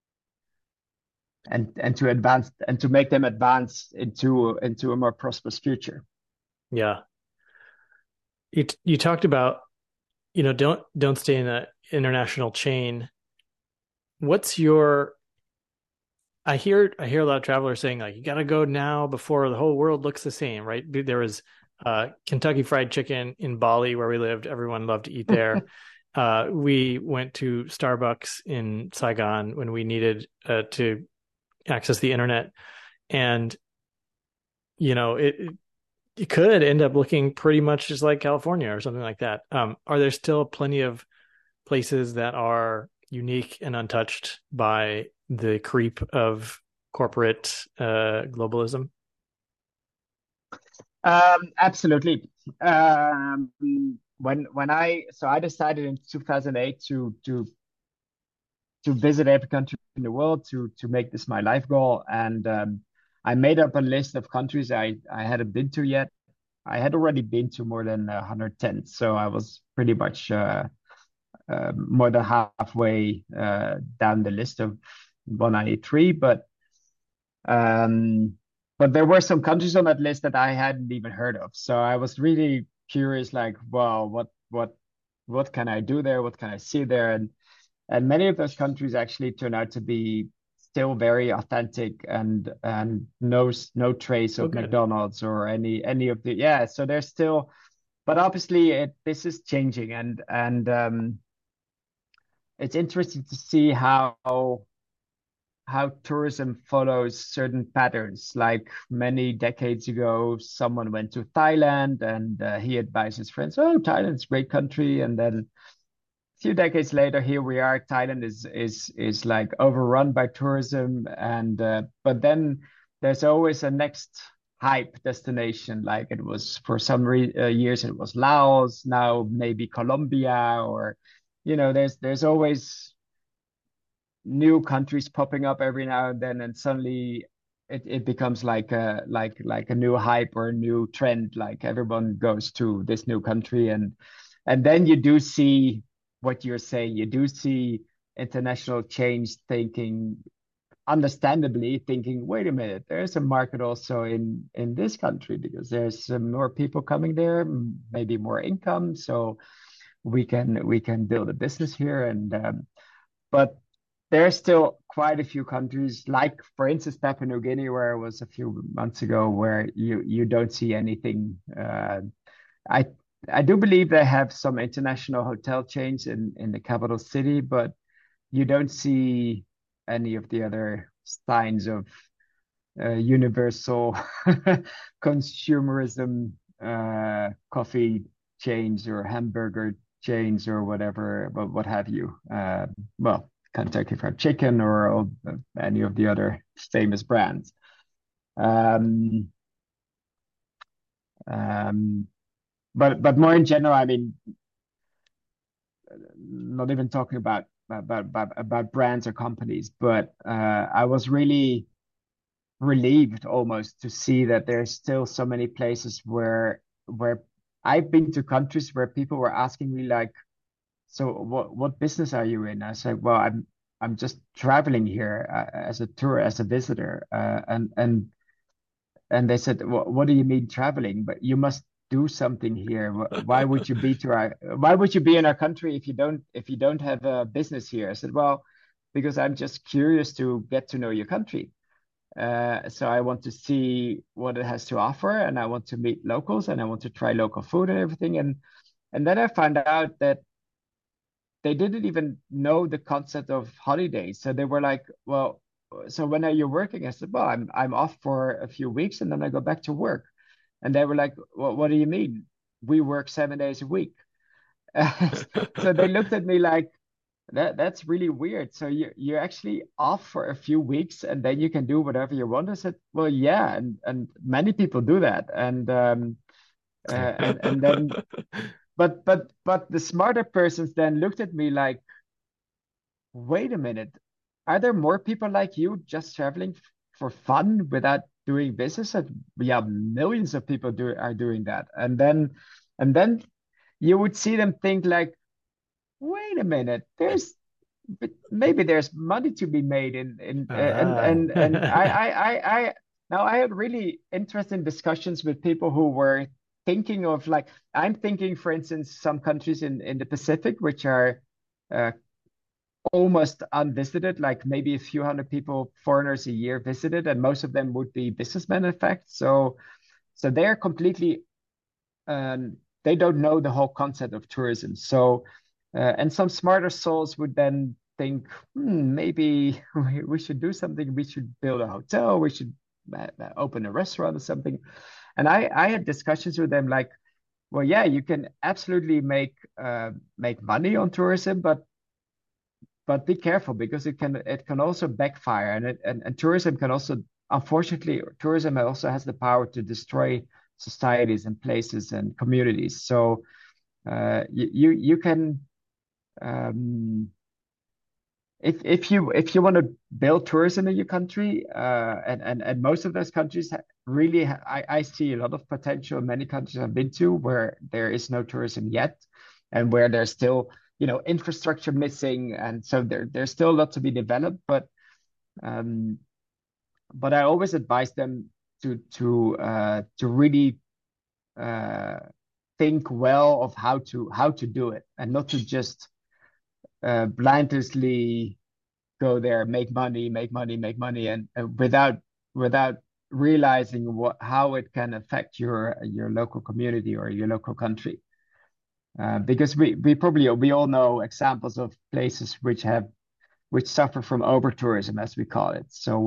and to advance and to make them advance into a more prosperous future. Yeah. You talked about, don't stay in an international chain. What's your I hear a lot of travelers saying like you got to go now before the whole world looks the same, right? There was Kentucky Fried Chicken in Bali where we lived. Everyone loved to eat there. We went to Starbucks in Saigon when we needed to access the internet, and it could end up looking pretty much just like California or something like that. Are there still plenty of places that are unique and untouched by the creep of corporate globalism? Absolutely. When I decided in 2008 to visit every country in the world to make this my life goal, and I made up a list of countries I hadn't been to yet. I had already been to more than 110, so I was pretty much more than halfway down the list of 193. Um, but there were some countries on that list that I hadn't even heard of. So I was really curious, like, well, what can I do there? What can I see there? And many of those countries actually turn out to be still very authentic and no trace Oh, of good. McDonald's or any of the yeah. So there's still, but obviously this is changing and it's interesting to see how tourism follows certain patterns. Like many decades ago, someone went to Thailand and he advised his friends, "Oh, Thailand's a great country." And then a few decades later, here we are. Thailand is like overrun by tourism, and but then there's always a next hype destination. Like it was for some years, it was Laos. Now maybe Colombia, or there's always new countries popping up every now and then, and suddenly it becomes like a new hype or a new trend. Like everyone goes to this new country, and then you do see what you're saying. You do see international change thinking, understandably thinking, wait a minute, there's a market also in this country because there's more people coming there, maybe more income, so we can build a business here and but there's still quite a few countries, like for instance Papua New Guinea, where I was a few months ago, where you don't see anything. I I do believe they have some international hotel chains in the capital city, but you don't see any of the other signs of universal consumerism, coffee chains or hamburger chains or whatever, but what have you. Well, Kentucky Fried Chicken or any of the other famous brands. Um, um, but more in general, I mean, not even talking about brands or companies, but I was really relieved almost to see that there's still so many places where I've been to countries where people were asking me like, so what business are you in? I said, well, I'm just traveling here as a tour, as a visitor. And they said, what do you mean traveling? But you must do something here. Why would you be why would you be in our country if you don't have a business here? I said, well, because I'm just curious to get to know your country. So I want to see what it has to offer, and I want to meet locals, and I want to try local food and everything. And then I found out that they didn't even know the concept of holidays. So they were like, well, so when are you working? I said, well, I'm off for a few weeks and then I go back to work. And they were like, well, what do you mean? We work 7 days a week. So they looked at me like, that's really weird. So you're actually off for a few weeks and then you can do whatever you want. I said, well, yeah, and many people do that. And then but the smarter persons then looked at me like, wait a minute, are there more people like you just traveling for fun without doing business? And yeah, millions of people are doing that. And then you would see them think like, wait a minute, but maybe there's money to be made Ah. and I now I had really interesting discussions with people who were thinking of like I'm thinking, for instance, some countries in the Pacific which are uh, almost unvisited, like maybe a few hundred people, foreigners a year visited, and most of them would be businessmen, in fact. So they're completely they don't know the whole concept of tourism. So and some smarter souls would then think, maybe we should do something. We should build a hotel. We should open a restaurant or something. And I had discussions with them like, well, yeah, you can absolutely make money on tourism, but be careful because it can also backfire, and tourism can also, unfortunately, tourism also has the power to destroy societies and places and communities. So you can, um, if you want to build tourism in your country, and most of those countries really I see a lot of potential in many countries I've been to where there is no tourism yet, and where there's still infrastructure missing, and so there's still a lot to be developed. Um, but I always advise them to really uh, think well of how to do it, and not to just blindly go there, make money, make money, make money, and without realizing how it can affect your local community or your local country. Because we all know examples of places which suffer from over tourism, as we call it. So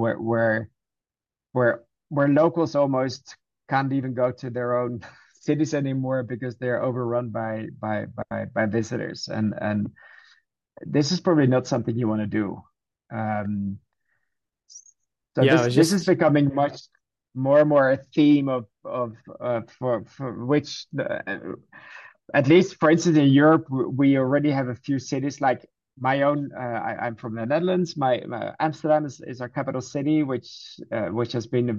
where locals almost can't even go to their own cities anymore because they're overrun by visitors, and this is probably not something you want to do. Um, so Yeah, I this was this is just becoming much more and more a theme of for which at least, for instance, in Europe we already have a few cities like my own. I'm from the Netherlands. My Amsterdam is our capital city, which has been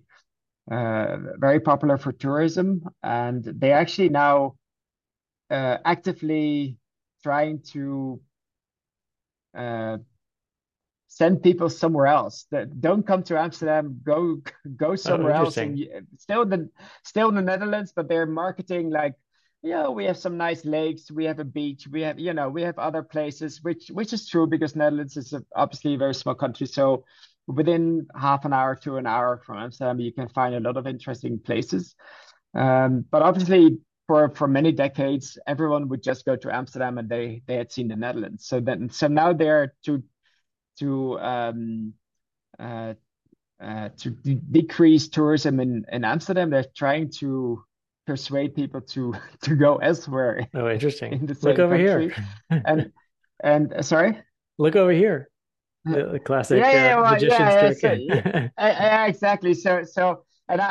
very popular for tourism, and they actually now actively trying to uh, send people somewhere else that don't come to Amsterdam, go oh, somewhere else, and interesting. still in the Netherlands, but they're marketing like, we have some nice lakes, we have a beach, we have other places, which is true because Netherlands is obviously a very small country. So within half an hour to an hour from Amsterdam, you can find a lot of interesting places. But obviously, for many decades, everyone would just go to Amsterdam and they had seen the Netherlands. So now they're to uh, decrease tourism in Amsterdam. They're trying to persuade people to go elsewhere Oh, interesting. in the Look same over here. country. And sorry. Look over here. Yeah, The classic yeah, yeah, well, magician's yeah, yeah. trick. So yeah, yeah, exactly. So, and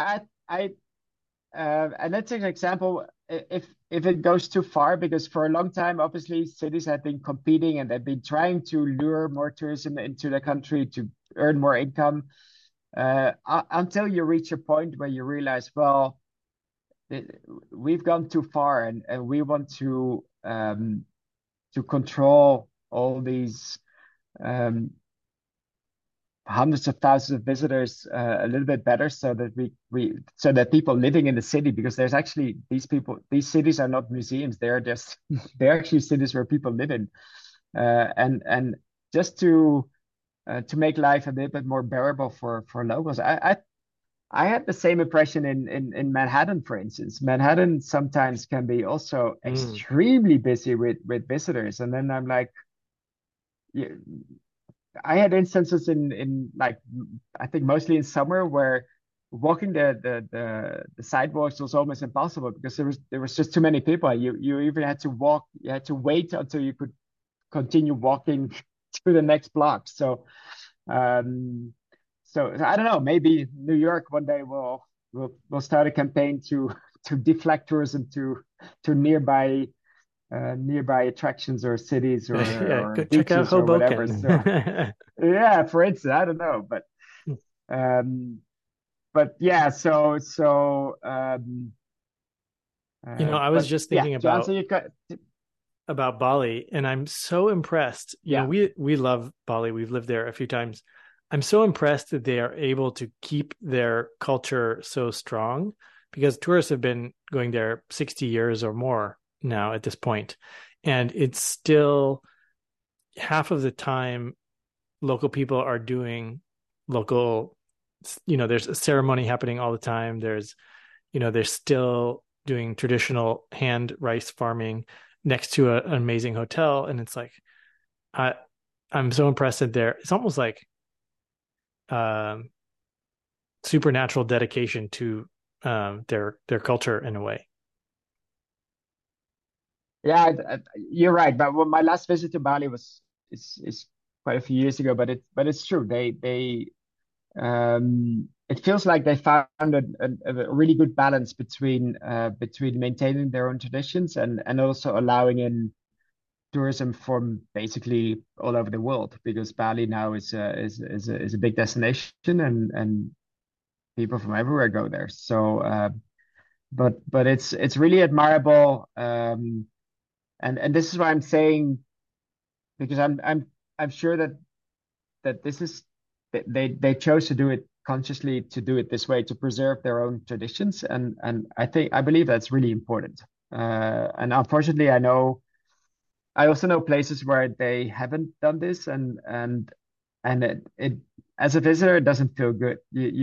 and that's an example. If it goes too far, because for a long time, obviously, cities have been competing and they've been trying to lure more tourism into the country to earn more income. Until you reach a point where you realize, well, we've gone too far, and we want to control all these um, hundreds of thousands of visitors a little bit better, so that we so that people living in the city, because there's actually these cities are not museums, they're just they're actually cities where people live in, and just to make life a little bit more bearable for locals. I had the same impression in Manhattan, for instance. Manhattan sometimes can be also Mm. extremely busy with visitors, and then I'm like, yeah, I had instances in like, I think mostly in summer, where walking the sidewalks was almost impossible because there was just too many people. You even had to walk, you had to wait until you could continue walking to the next block. Um, so I don't know. Maybe New York one day will start a campaign to deflect tourism to nearby attractions or cities Yeah, or go check out beaches or whatever. So Hoboken. yeah, for instance, I don't know, um, but yeah. I was But just yeah, thinking to answer your about Bali, and I'm so impressed. yeah. We love Bali. We've lived there a few times. I'm so impressed that they are able to keep their culture so strong, because tourists have been going there 60 years or more now at this point, and it's still half of the time local people are doing local, there's a ceremony happening all the time. They're still doing traditional hand rice farming next to an amazing hotel. And it's like, I, I'm so impressed that it's almost like um, supernatural dedication to their culture in a way. Yeah, you're right. But my last visit to Bali is quite a few years ago. But it's true. It feels like they found a really good balance between maintaining their own traditions and also allowing in tourism from basically all over the world, because Bali now is a big destination, and people from everywhere go there. So, but it's really admirable. And this is why I'm saying, because I'm sure that this is they chose to do it consciously, to do it this way, to preserve their own traditions, and I believe that's really important. And unfortunately, I also know places where they haven't done this, and it as a visitor, it doesn't feel good.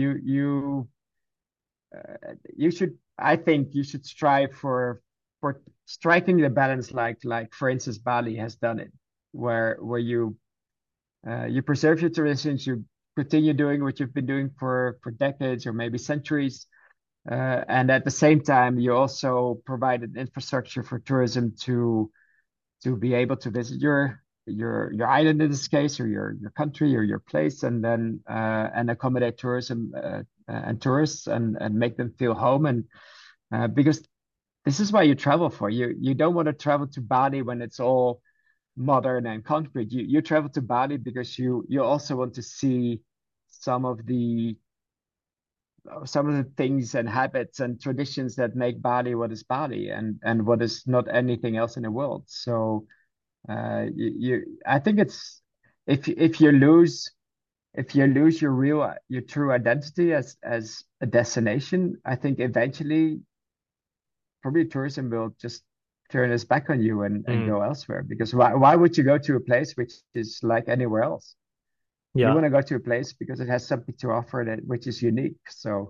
You should, I think you should strive for striking the balance, like for instance Bali has done it, where you preserve your traditions, you continue doing what you've been doing for decades or maybe centuries, and at the same time you also provide an infrastructure for tourism to be able to visit your island in this case, or your country or your place, and then and accommodate tourism and tourists, and make them feel home. And because this is why you travel for. You don't want to travel to Bali when it's all modern and concrete. You travel to Bali because you also want to see some of the some of the things and habits and traditions that make Bali what is Bali, and what is not anything else in the world. So I think it's, if you lose your true identity as a destination, I think eventually probably tourism will just turn its back on you and Mm, go elsewhere. Because why would you go to a place which is like anywhere else? You yeah. want to go to a place because it has something to offer that which is unique. So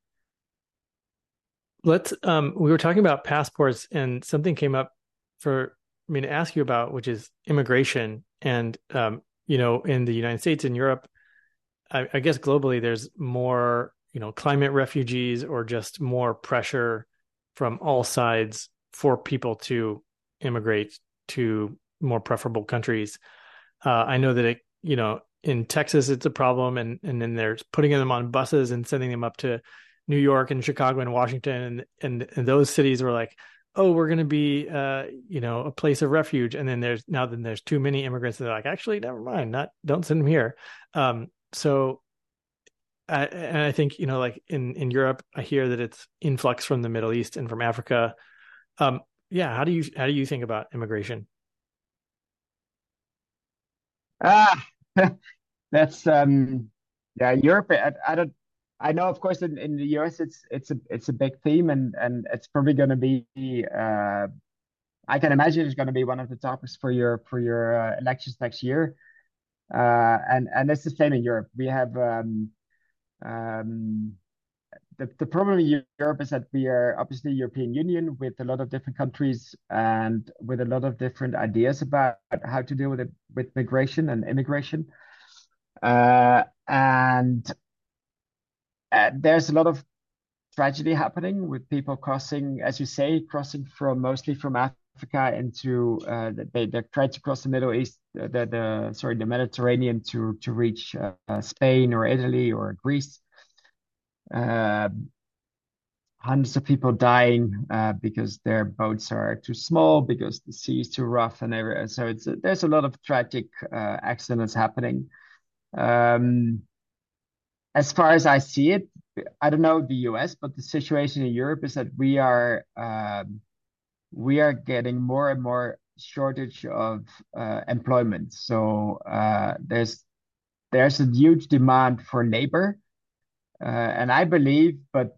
We were talking about passports, and something came up for me to ask you about, which is immigration. And, in the United States and Europe, I guess globally, there's more, climate refugees, or just more pressure from all sides for people to immigrate to more preferable countries. I know that in Texas, it's a problem, and then there's putting them on buses and sending them up to New York and Chicago and Washington, and those cities were like, oh, we're going to be, a place of refuge. And then there's too many immigrants. And they're like, actually, never mind, don't send them here. So and I think, like in Europe, I hear that it's influx from the Middle East and from Africa. Um, yeah, how do you think about immigration? Ah, that's yeah, Europe. I don't. I know, of course, in the US, it's a big theme, and it's probably going to be. I can imagine it's going to be one of the topics for your elections next year. And it's the same in Europe. We have um, the problem in Europe is that we are obviously European Union with a lot of different countries and with a lot of different ideas about how to deal with it with migration and immigration. And there's a lot of tragedy happening with people crossing, as you say, crossing from mostly from Africa into they tried to cross the Middle East, the Mediterranean to reach Spain or Italy or Greece. Uh, Hundreds of people dying because their boats are too small because the sea is too rough and everything. So there's a lot of tragic accidents happening. Um, as far as I see it, I don't know the US, but the situation in Europe is that we are getting more and more shortage of employment. So there's a huge demand for labor, and I believe, but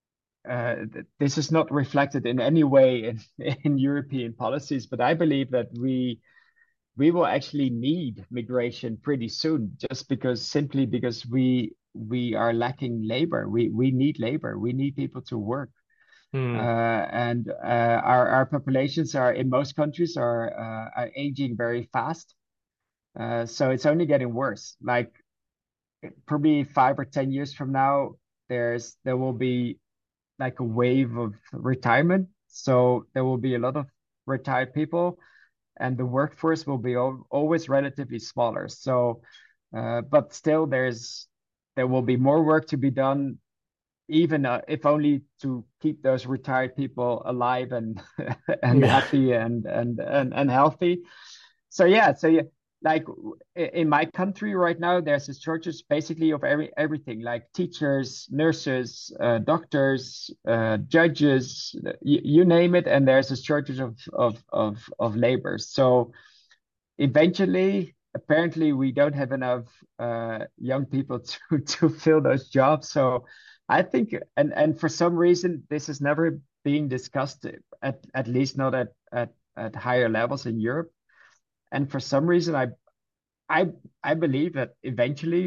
this is not reflected in any way in European policies. But I believe that we will actually need migration pretty soon, just because simply because we are lacking labor. We need labor. We need people to work. Hmm. And our populations are in most countries are aging very fast. So it's only getting worse. Like probably 5 or 10 years from now, there will be like a wave of retirement. So there will be a lot of retired people, and the workforce will be always relatively smaller. So, but still, there will be more work to be done, even if only to keep those retired people alive and and Yeah. happy and healthy. So yeah, like in my country right now, there's a shortage basically of everything, like teachers, nurses, doctors, judges, you name it, and there's a shortage of labor. So eventually, apparently, we don't have enough young people to fill those jobs. So I think, and for some reason, this is never being discussed at least not at higher levels in Europe. And for some reason, I I believe that eventually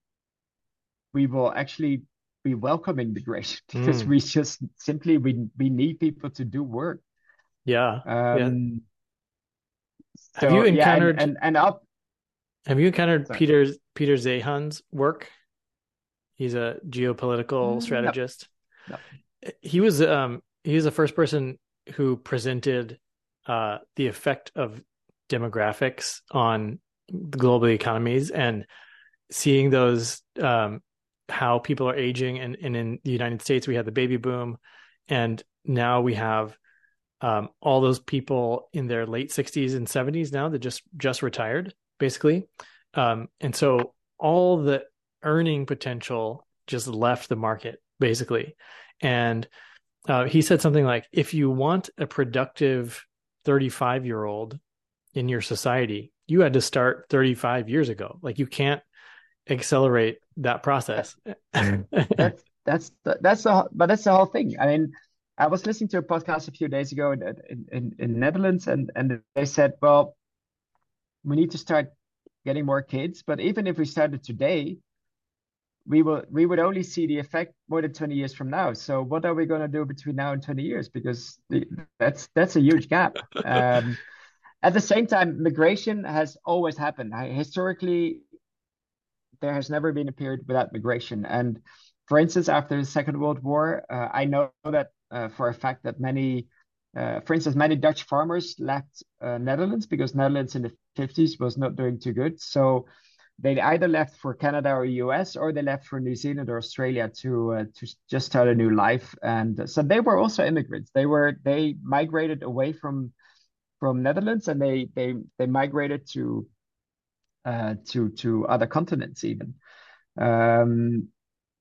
we will actually be welcoming migration because Hmm. we just simply we need people to do work. Yeah. Yeah. Um, Have you so yeah, encountered and up. have you encountered Sorry. Peter Zehan's work? He's a geopolitical No, strategist. no. He was the first person who presented the effect of demographics on global economies and seeing those how people are aging, and in the United States we had the baby boom, and now we have all those people in their late 60s and 70s now that just retired basically, and so all the earning potential just left the market basically. And he said something like, if you want a productive 35-year-old in your society, you had to start 35 years ago. Like you can't accelerate that process. That's the whole thing. I mean, I was listening to a podcast a few days ago in Netherlands, and they said, well, we need to start getting more kids, but even if we started today, we would only see the effect more than 20 years from now. So what are we going to do between now and 20 years? Because that's a huge gap. At the same time, migration has always happened. Historically, there has never been a period without migration. And for instance, after the Second World War, I know that for a fact that for instance, many Dutch farmers left Netherlands because Netherlands in the 50s was not doing too good. So they either left for Canada or US, or they left for New Zealand or Australia to just start a new life. And so they were also immigrants. They migrated away from Netherlands, and they migrated to other continents even. Um,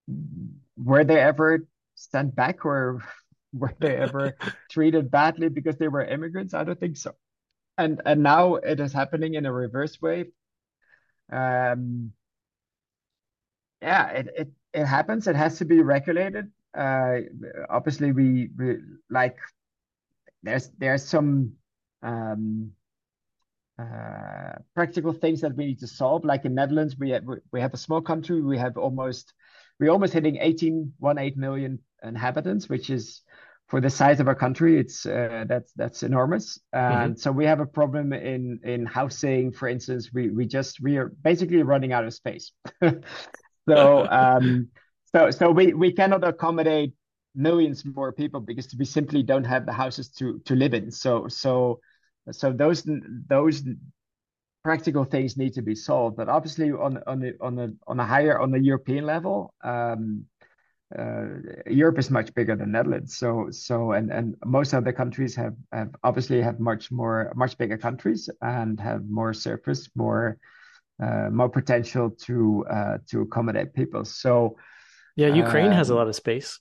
were they ever sent back, or were they ever treated badly because they were immigrants? I don't think so. And now it is happening in a reverse way. Um, yeah, it happens. It has to be regulated. Obviously, we like there's some um, practical things that we need to solve. Like in Netherlands, we have a small country. We're almost hitting 18 million inhabitants, which is for the size of our country, it's that's enormous. Hmm. And so we have a problem in housing, for instance. We are basically running out of space. So we cannot accommodate millions more people because we simply don't have the houses to live in. So those practical things need to be solved. But obviously on a European level, uh, Europe is much bigger than Netherlands. And most other countries have obviously have much bigger countries and have more surface, more potential to accommodate people. So Yeah, Ukraine has a um, lot of space.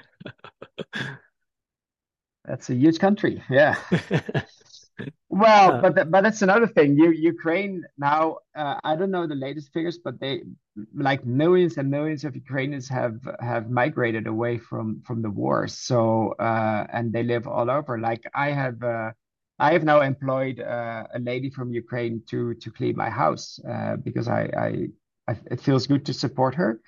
that's a huge country. Yeah. Well, Uh, but that's another thing. Ukraine now, I don't know the latest figures, but they like millions and millions of Ukrainians have migrated away from the war. So and they live all over. Like I have now employed a lady from Ukraine to clean my house because I it feels good to support her.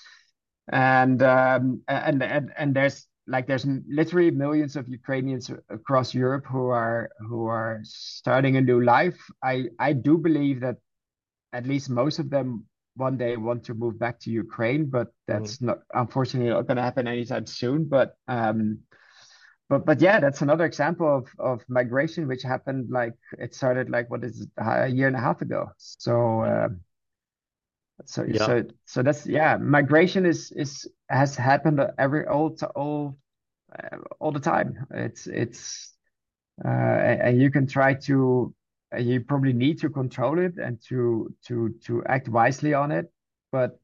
And there's literally millions of Ukrainians across Europe who are starting a new life. I do believe that at least most of them one day want to move back to Ukraine, but mhm. that's not unfortunately not going to happen anytime soon. But yeah, that's another example of migration which happened like it started like what is it, a year and a half ago. Yeah. So that's yeah, migration is has happened all the time. And you can try to you probably need to control it and to act wisely on it, but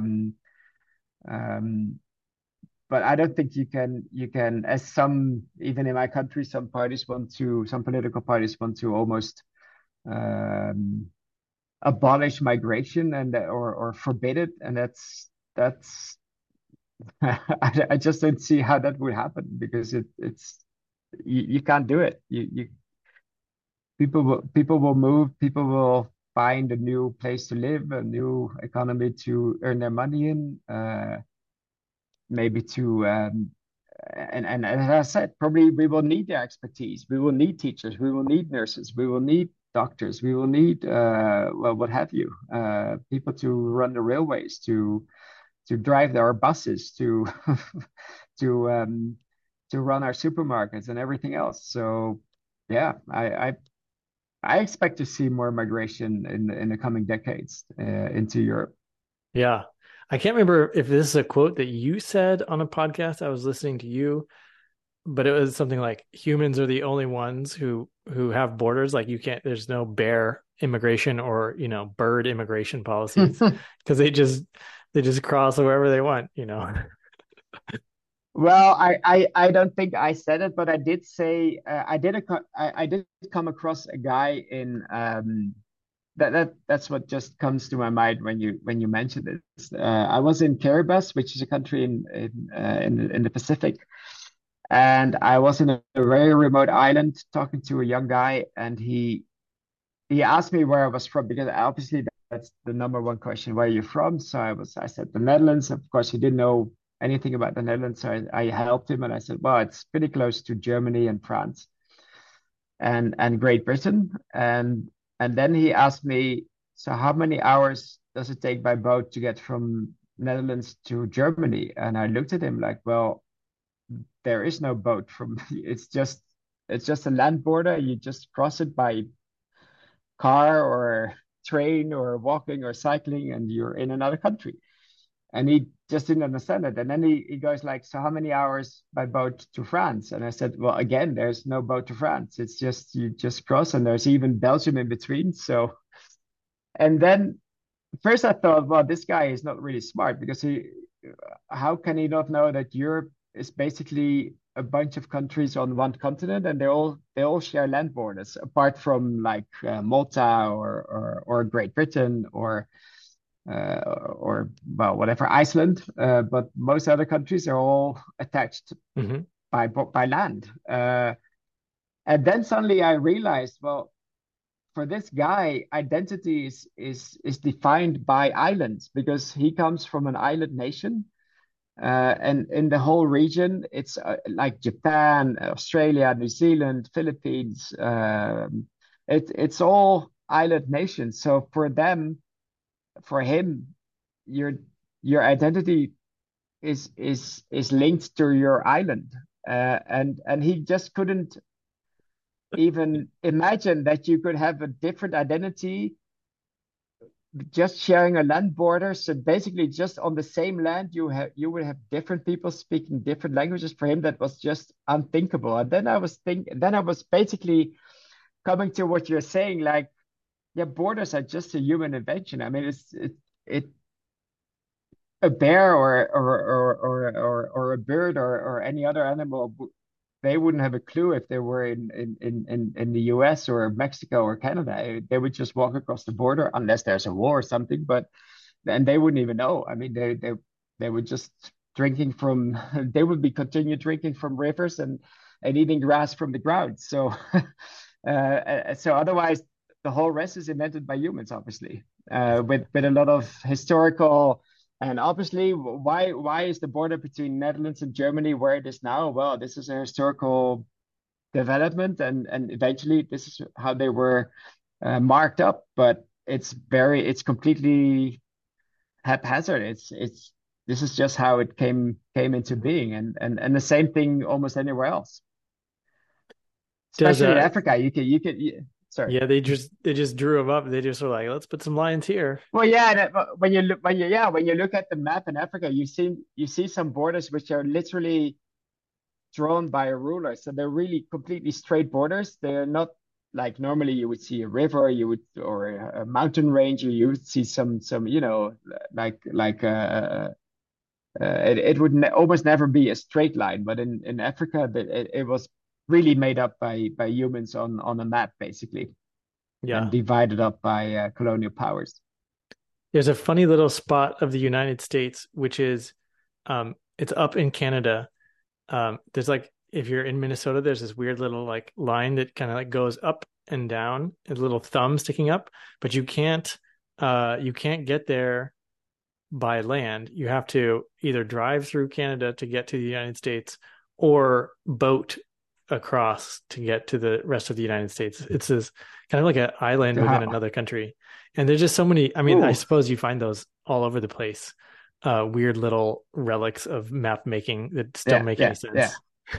um but I don't think you can as some even in my country some political parties want to almost um abolish migration and or forbid it, and that's I just don't see how that would happen because it's you can't do it. You people will move, people will find a new place to live, a new economy to earn their money in, maybe to and as I said, probably we will need their expertise. We will need teachers. We will need nurses. We will need doctors. We will need well, what have you, people to run the railways, to drive our buses, to to run our supermarkets and everything else. So yeah, I expect to see more migration in the coming decades into Europe. Yeah. I can't remember if this is a quote that you said on a podcast. I was listening to you, but it was something like humans are the only ones who have borders. Like you can't, there's no bear immigration or, bird immigration policies because they just cross wherever they want. Well, I don't think I said it, but I did say I did come across a guy in that's what just comes to my mind when you mentioned it. I was in Kiribati, which is a country in the Pacific, and I was in a very remote island talking to a young guy, and he asked me where I was from because obviously that's the number one question. Where are you from? So I said the Netherlands. Of course, he didn't know anything about the Netherlands, so I helped him and I said, well, it's pretty close to Germany and France and Great Britain. And then he asked me, so how many hours does it take by boat to get from Netherlands to Germany? And I looked at him like, well, there is no boat from it's just a land border. You just cross it by car or train or walking or cycling and you're in another country. And he just didn't understand it. And then he goes like, so how many hours by boat to France? And I said, well, again, there's no boat to France. It's just you just cross and there's even Belgium in between. So and then first I thought, well, this guy is not really smart because how can he not know that Europe is basically a bunch of countries on one continent, and they all share land borders, apart from like Malta or Great Britain or well, whatever, Iceland. But most other countries are all attached Hmm. by land. And then suddenly I realized, well, for this guy, identity is defined by islands because he comes from an island nation. And in the whole region, it's like Japan, Australia, New Zealand, Philippines. It's all island nations. So for him, your your identity is linked to your island, and he just couldn't even imagine that you could have a different identity just sharing a land border. So basically, just on the same land, you would have different people speaking different languages. For him, that was just unthinkable. And then I was basically coming to what you're saying, like, yeah, borders are just a human invention. I mean, it a bear or a bird or any other animal, they wouldn't have a clue if they were in the US or Mexico or Canada. They would just walk across the border unless there's a war or something, but and they wouldn't even know. I mean, they would just drinking from they would be continue drinking from rivers and eating grass from the ground. So so otherwise the whole rest is invented by humans, obviously, with a lot of historical. And obviously, why is the border between Netherlands and Germany where it is now? Well, this is a historical development, and eventually this is how they were marked up. But it's completely haphazard. It's this is just how it came into being, and the same thing almost anywhere else, Does especially in Africa. Sorry. Yeah, they just drew them up. They just were like, let's put some lions here. Well, yeah, when you look at the map in Africa, you see some borders which are literally drawn by a ruler. So they're really completely straight borders. They're not like normally you would see a river, you would or a mountain range, or you would see some it would almost never be a straight line. But in Africa, it was really made up by humans on a map basically, and Yeah. divided up by colonial powers. There's a funny little spot of the United States, which is it's up in Canada. There's like if you're in Minnesota, there's this weird little like line that kind of like goes up and down, a little thumb sticking up, but you can't get there by land. You have to either drive through Canada to get to the United States or boat across to get to the rest of the United States. It's this kind of like an island So within how? another country. And there's just so many, I mean, I Ooh, suppose you find those all over the place. Weird little relics of map making that still yeah, make any yeah, yeah. sense.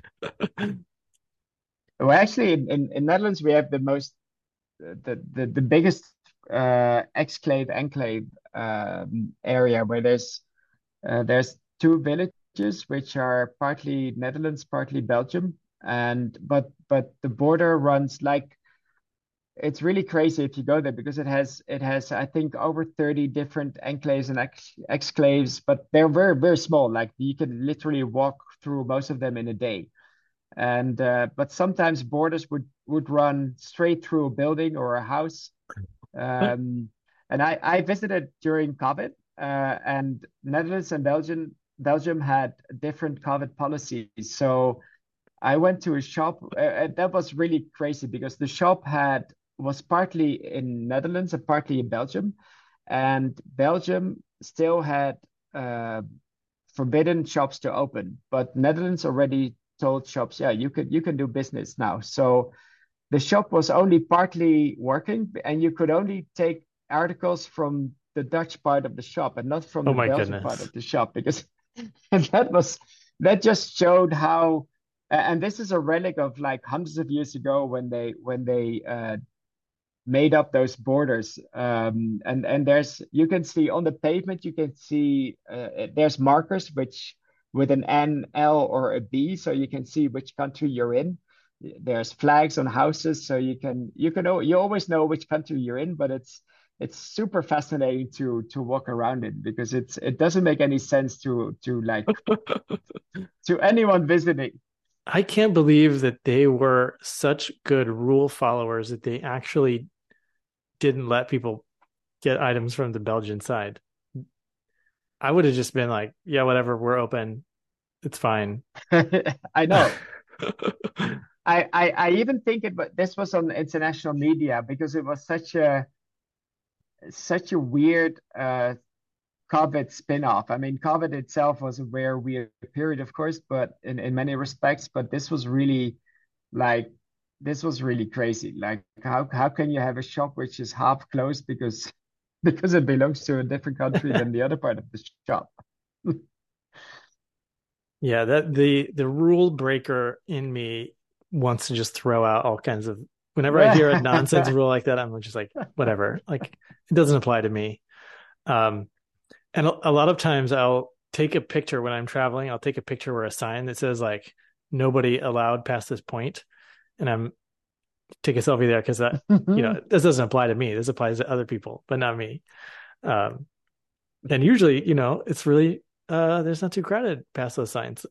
Well, actually, in Netherlands, we have the biggest enclave area where there's two villages which are partly Netherlands, partly Belgium, and but the border runs like it's really crazy if you go there because it has I think over 30 different enclaves and exclaves, but they're very very small. Like you can literally walk through most of them in a day. And but sometimes borders would run straight through a building or a house. Um, and I visited during COVID, and Netherlands and Belgium had different COVID policies. So I went to a shop, and that was really crazy because the shop had was partly in Netherlands and partly in Belgium, and Belgium still had uh, forbidden shops to open, but Netherlands already told shops, yeah, you can do business now. So the shop was only partly working, and you could only take articles from the Dutch part of the shop and not from Oh the my Belgian part goodness. of the shop because and that just showed how and this is a relic of like hundreds of years ago when they made up those borders. And there's you can see on the pavement you can see there's markers which with an N, L, or a B, so you can see which country you're in. There's flags on houses, so you always know which country you're in, but it's super fascinating to walk around it because it doesn't make any sense to like to anyone visiting. I can't believe that they were such good rule followers that they actually didn't let people get items from the Belgian side. I would have just been like, yeah, whatever, we're open. It's fine. I know. I even think this was on international media because it was such a weird COVID spin-off. I mean, COVID itself was a very weird period, of course, but in many respects, but like this was really crazy. Like how can you have a shop which is half closed because because it belongs to a different country than the other part of the shop? Yeah, that the rule breaker in me wants to just throw out all kinds of whenever I hear a nonsense rule like that, I'm just like, whatever. Like it doesn't apply to me. Um, and a lot of times I'll take a picture when I'm traveling, I'll take a picture where a sign that says like nobody allowed past this point, and I'm take a selfie there because that, this doesn't apply to me. This applies to other people, but not me. Um, and usually, it's really there's not too crowded past those signs.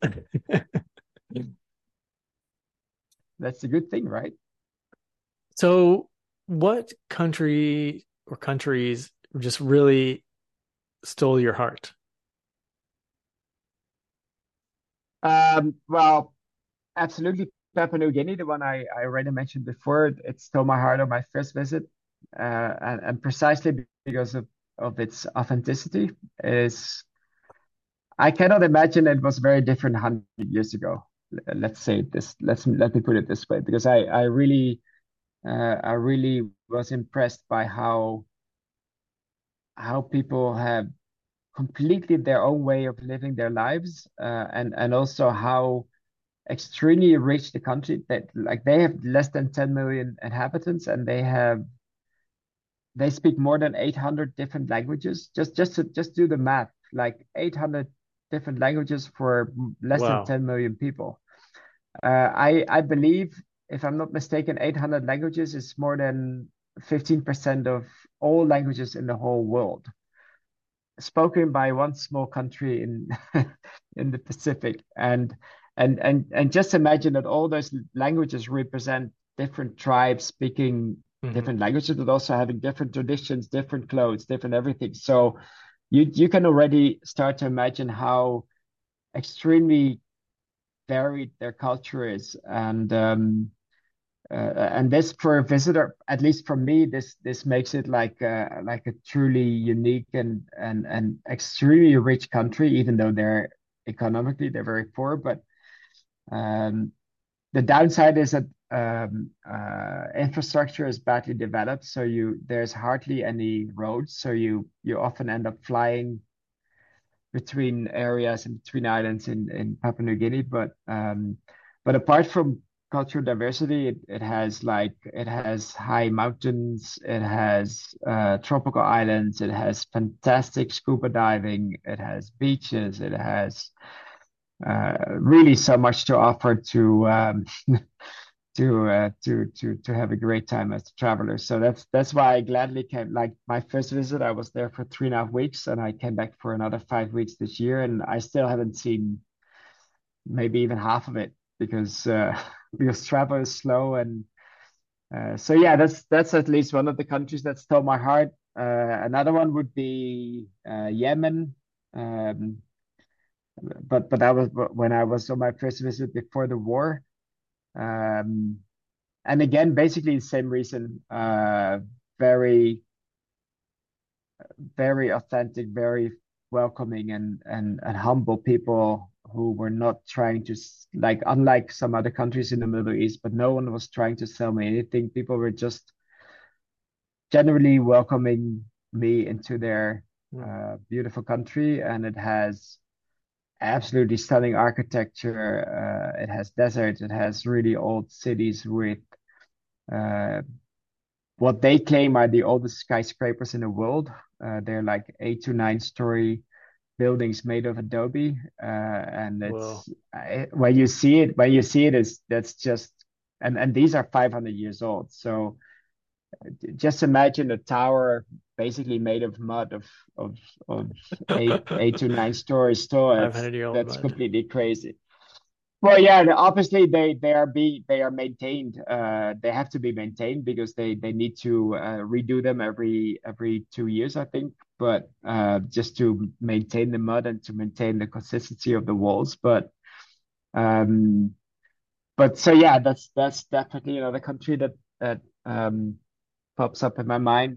That's a good thing, right? So, what country or countries just really stole your heart? Well, absolutely Papua New Guinea, the one I already mentioned before, it stole my heart on my first visit, and precisely because of its authenticity. Is I cannot imagine it was very different 100 years ago. Let's say this. Let me put it this way, because I really was impressed by how people have completely their own way of living their lives, and also how extremely rich the country that like they have less than 10 million inhabitants and they speak more than 800 different languages. Just do the math, like 800 different languages for less than Wow. 10 million people. I believe, if I'm not mistaken, 800 languages is more than 15% of all languages in the whole world, spoken by one small country in in the Pacific. And just imagine that all those languages represent different tribes speaking Hmm. different languages, but also having different traditions, different clothes, different everything. So you can already start to imagine how extremely varied their culture is. And this for a visitor, at least for me, this makes it like a truly unique and extremely rich country, even though they're very poor. But um, the downside is that infrastructure is badly developed, so there's hardly any roads, so you often end up flying between areas and between islands in Papua New Guinea. But apart from cultural diversity, it has high mountains, it has tropical islands, it has fantastic scuba diving, it has beaches, it has really so much to offer to have a great time as a traveler. So that's why I gladly came. Like my first visit, I was there for 3.5 weeks, and I came back for another 5 weeks this year, and I still haven't seen maybe even half of it because because travel is slow. And so yeah, that's at least one of the countries that stole my heart. Another one would be Yemen. Um, but that was when I was on my first visit before the war. Um, and again, basically the same reason. Very, very authentic, very welcoming and humble people who were not trying to like, unlike some other countries in the Middle East, but no one was trying to sell me anything. People were just generally welcoming me into their beautiful country, and it has absolutely stunning architecture. It has deserts, it has really old cities with uh, what they claim are the oldest skyscrapers in the world. They're like 8 to 9 story buildings made of adobe, and Whoa. when you see it, is that's just and these are 500 years old. So just imagine a tower basically made of mud of of eight to nine stories tall. 500-year-old That's mud. completely crazy. Well, yeah, obviously they are maintained. They have to be maintained because they need to redo them every 2 years, I think. But just to maintain the mud and to maintain the consistency of the walls. Um, but so yeah, that's definitely another country that pops up in my mind.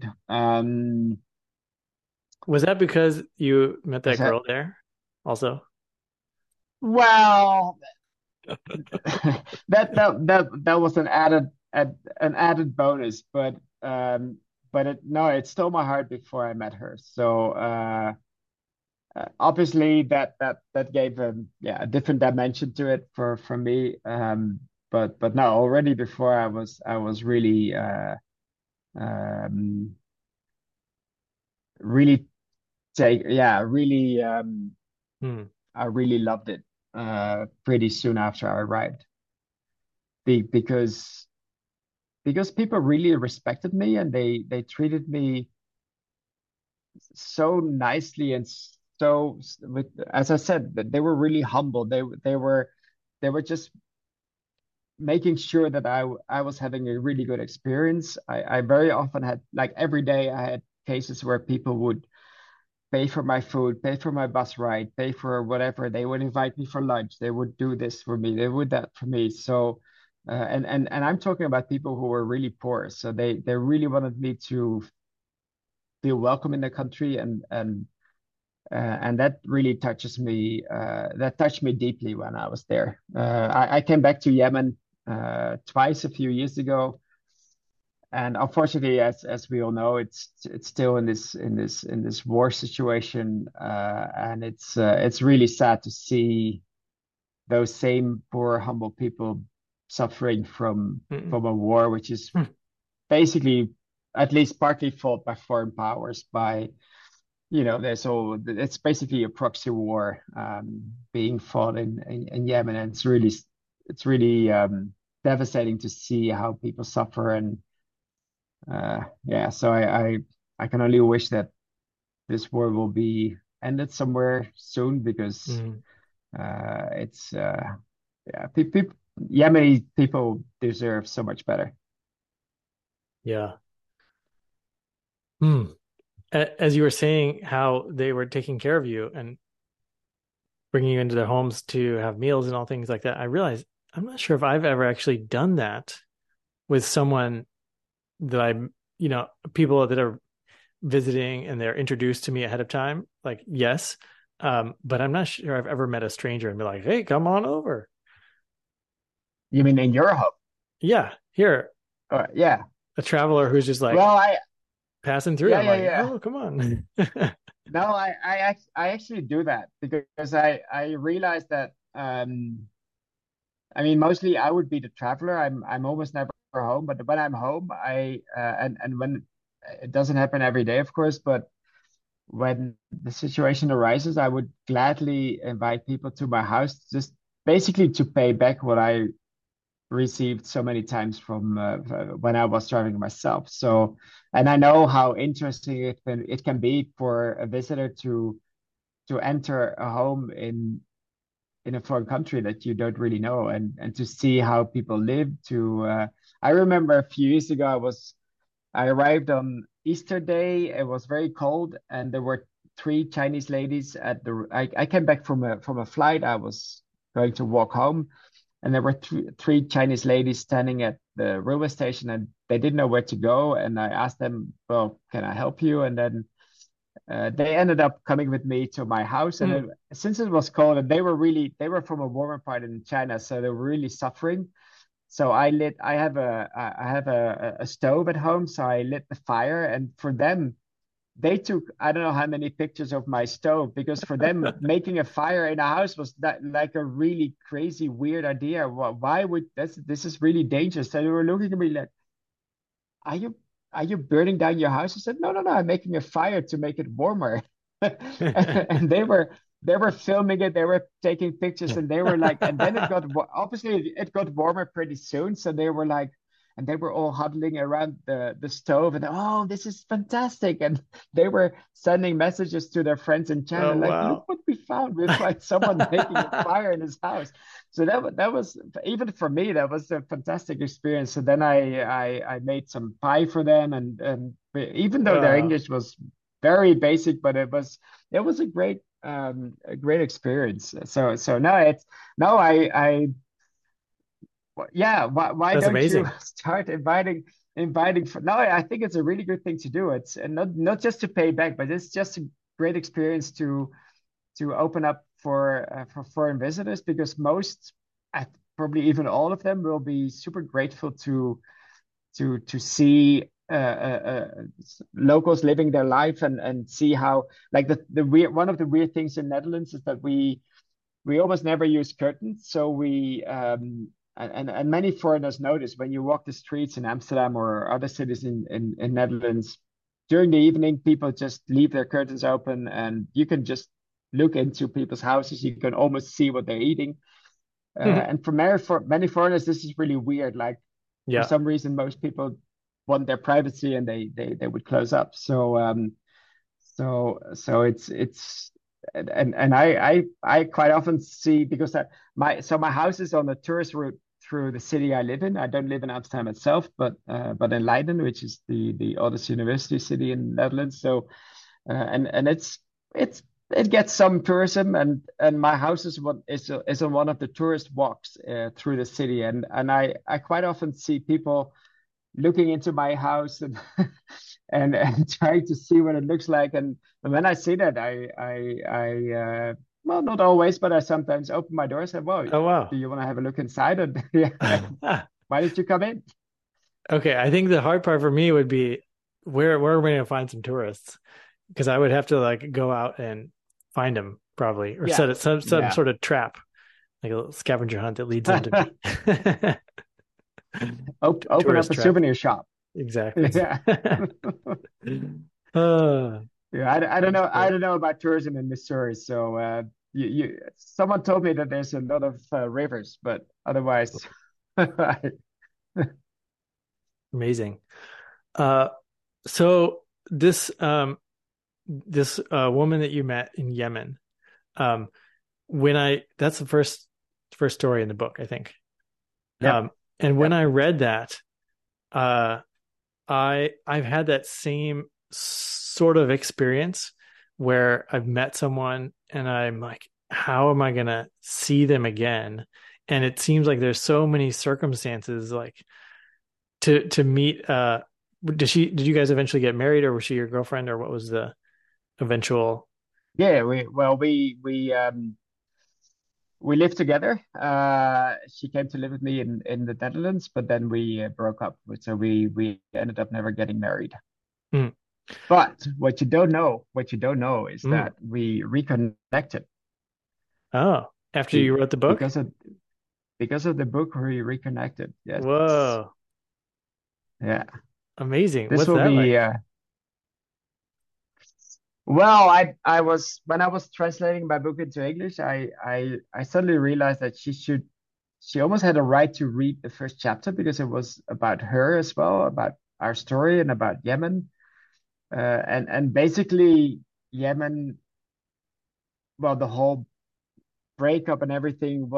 Was that because you met Was that that girl there also? well? That was an added bonus, but it no, it stole my heart before I met her. So obviously that gave a different dimension to it for me. But no, already before I was really um really take yeah really Hmm. I really loved it pretty soon after I arrived. Because people really respected me and they treated me so nicely and so with as I said that they were really humble. They were just making sure that I was having a really good experience. I very often had like every day I had cases where people would pay for my food, pay for my bus ride, pay for whatever. They would invite me for lunch. They would do this for me. They would that for me. So, and I'm talking about people who were really poor. So they really wanted me to feel welcome in the country, and that really touches me. That touched me deeply when I was there. I came back to Yemen twice a few years ago, and unfortunately, as we all know, it's still in this war situation, and it's really sad to see those same poor, humble people suffering from a war, which is Hmm. basically at least partly fought by foreign powers. It's basically a proxy war being fought in Yemen, and it's really devastating to see how people suffer and yeah, so I can only wish that this war will be ended somewhere soon because Hmm. it's yeah, Yemeni people deserve so much better. Yeah. Hmm. As you were saying how they were taking care of you and bringing you into their homes to have meals and all things like that, I realized I'm not sure if I've ever actually done that with someone that people that are visiting and they're introduced to me ahead of time. Like, yes, but I'm not sure I've ever met a stranger and be like, "Hey, come on over." You mean in your home? Yeah, here, Yeah. a traveler who's just like Well, I passing through. yeah I'm yeah like, yeah. "Oh, come on." No, I actually do that because I realized that I mean mostly I would be the traveler. I'm almost never home, but when I'm home, and when it doesn't happen every day, of course, but when the situation arises, I would gladly invite people to my house just basically to pay back what I received so many times from when I was driving myself. So, and I know how interesting it can be for a visitor to enter a home in a foreign country that you don't really know and to see how people live. I remember a few years ago I arrived on Easter Day. It was very cold, and there were three Chinese ladies at the. I came back from a flight. I was going to walk home, and there were three Chinese ladies standing at the railway station, and they didn't know where to go. And I asked them, "Well, can I help you?" And then they ended up coming with me to my house. And Hmm. since it was cold, and they were from a warmer part in China, so they were really suffering. So I have a stove at home, so I lit the fire, and for them, they took I don't know how many pictures of my stove because for them making a fire in a house was that like a really crazy weird idea. Why would this is really dangerous? So they were looking at me like, are you are you burning down your house? I said, no, no, no, I'm making a fire to make it warmer. And they were filming it, they were taking pictures, and they were like, and then obviously it got warmer pretty soon. So they were like, and they were all huddling around the stove, and oh, this is fantastic. And they were sending messages to their friends in China, Oh, like, look wow. what we found. We find someone making a fire in his house. So that was even for me, that was a fantastic experience. So then I made some pie for them, and even though their Wow. English was very basic, but it was a great experience. So now it's now I yeah, why That's don't you amazing. start inviting for no, I think it's a really good thing to do. It's and not just to pay back, but it's just a great experience to open up for foreign visitors, because most, probably even all of them, will be super grateful to see locals living their life, and see how, like, the weird one of the weird things in Netherlands is that we almost never use curtains. So and many foreigners notice when you walk the streets in Amsterdam or other cities in Netherlands during the evening, people just leave their curtains open, and you can just look into people's houses. You can almost see what they're eating. And for many foreigners, this is really weird. Like, for Yeah. some reason, most people want their privacy, and they would close up. So it's and I quite often see, because my house is on a tourist route through the city I live in. I don't live in Amsterdam itself, but in Leiden, which is the oldest university city in the Netherlands. So and it's it gets some tourism, and my house is on one of the tourist walks through the city, and I quite often see people looking into my house, and and trying to see what it looks like. And when I see that, I well, not always, but I sometimes open my door and say, "Well, Oh, do wow. you want to have a look inside?" And yeah, why did you come in? Okay, I think the hard part for me would be where am I going to find some tourists? Because I would have to like go out and find them probably, or Yeah, set it some yeah. sort of trap, like a little scavenger hunt that leads them to me. Open up Tourist a trap. souvenir shop. Exactly. Yeah. Uh, Yeah, I don't that's know. I great. don't know about tourism in Missouri. So someone told me that there's a lot of rivers, but otherwise, Amazing. Uh, so this woman that you met in Yemen, um, when I that's the first story in the book, I think. yep, And when yep. I read that, uh, I've had that same sort of experience where I've met someone and I'm like, how am I gonna see them again? And it seems like there's so many circumstances like to meet. Did you guys eventually get married, or was she your girlfriend, or what was the eventual? Yeah, we lived together. She came to live with me in the Netherlands, but then we broke up. So we ended up never getting married. Mm, But what you don't know is mm. that we reconnected Oh, after you be, wrote the book? because of the book. We reconnected. Yes. Whoa, Yeah. amazing. This What's will that be like? well, I was when I was translating my book into English, I suddenly realized that she almost had a right to read the first chapter, because it was about her as well, about our story, and about Yemen. And basically Yemen, well, the whole breakup and everything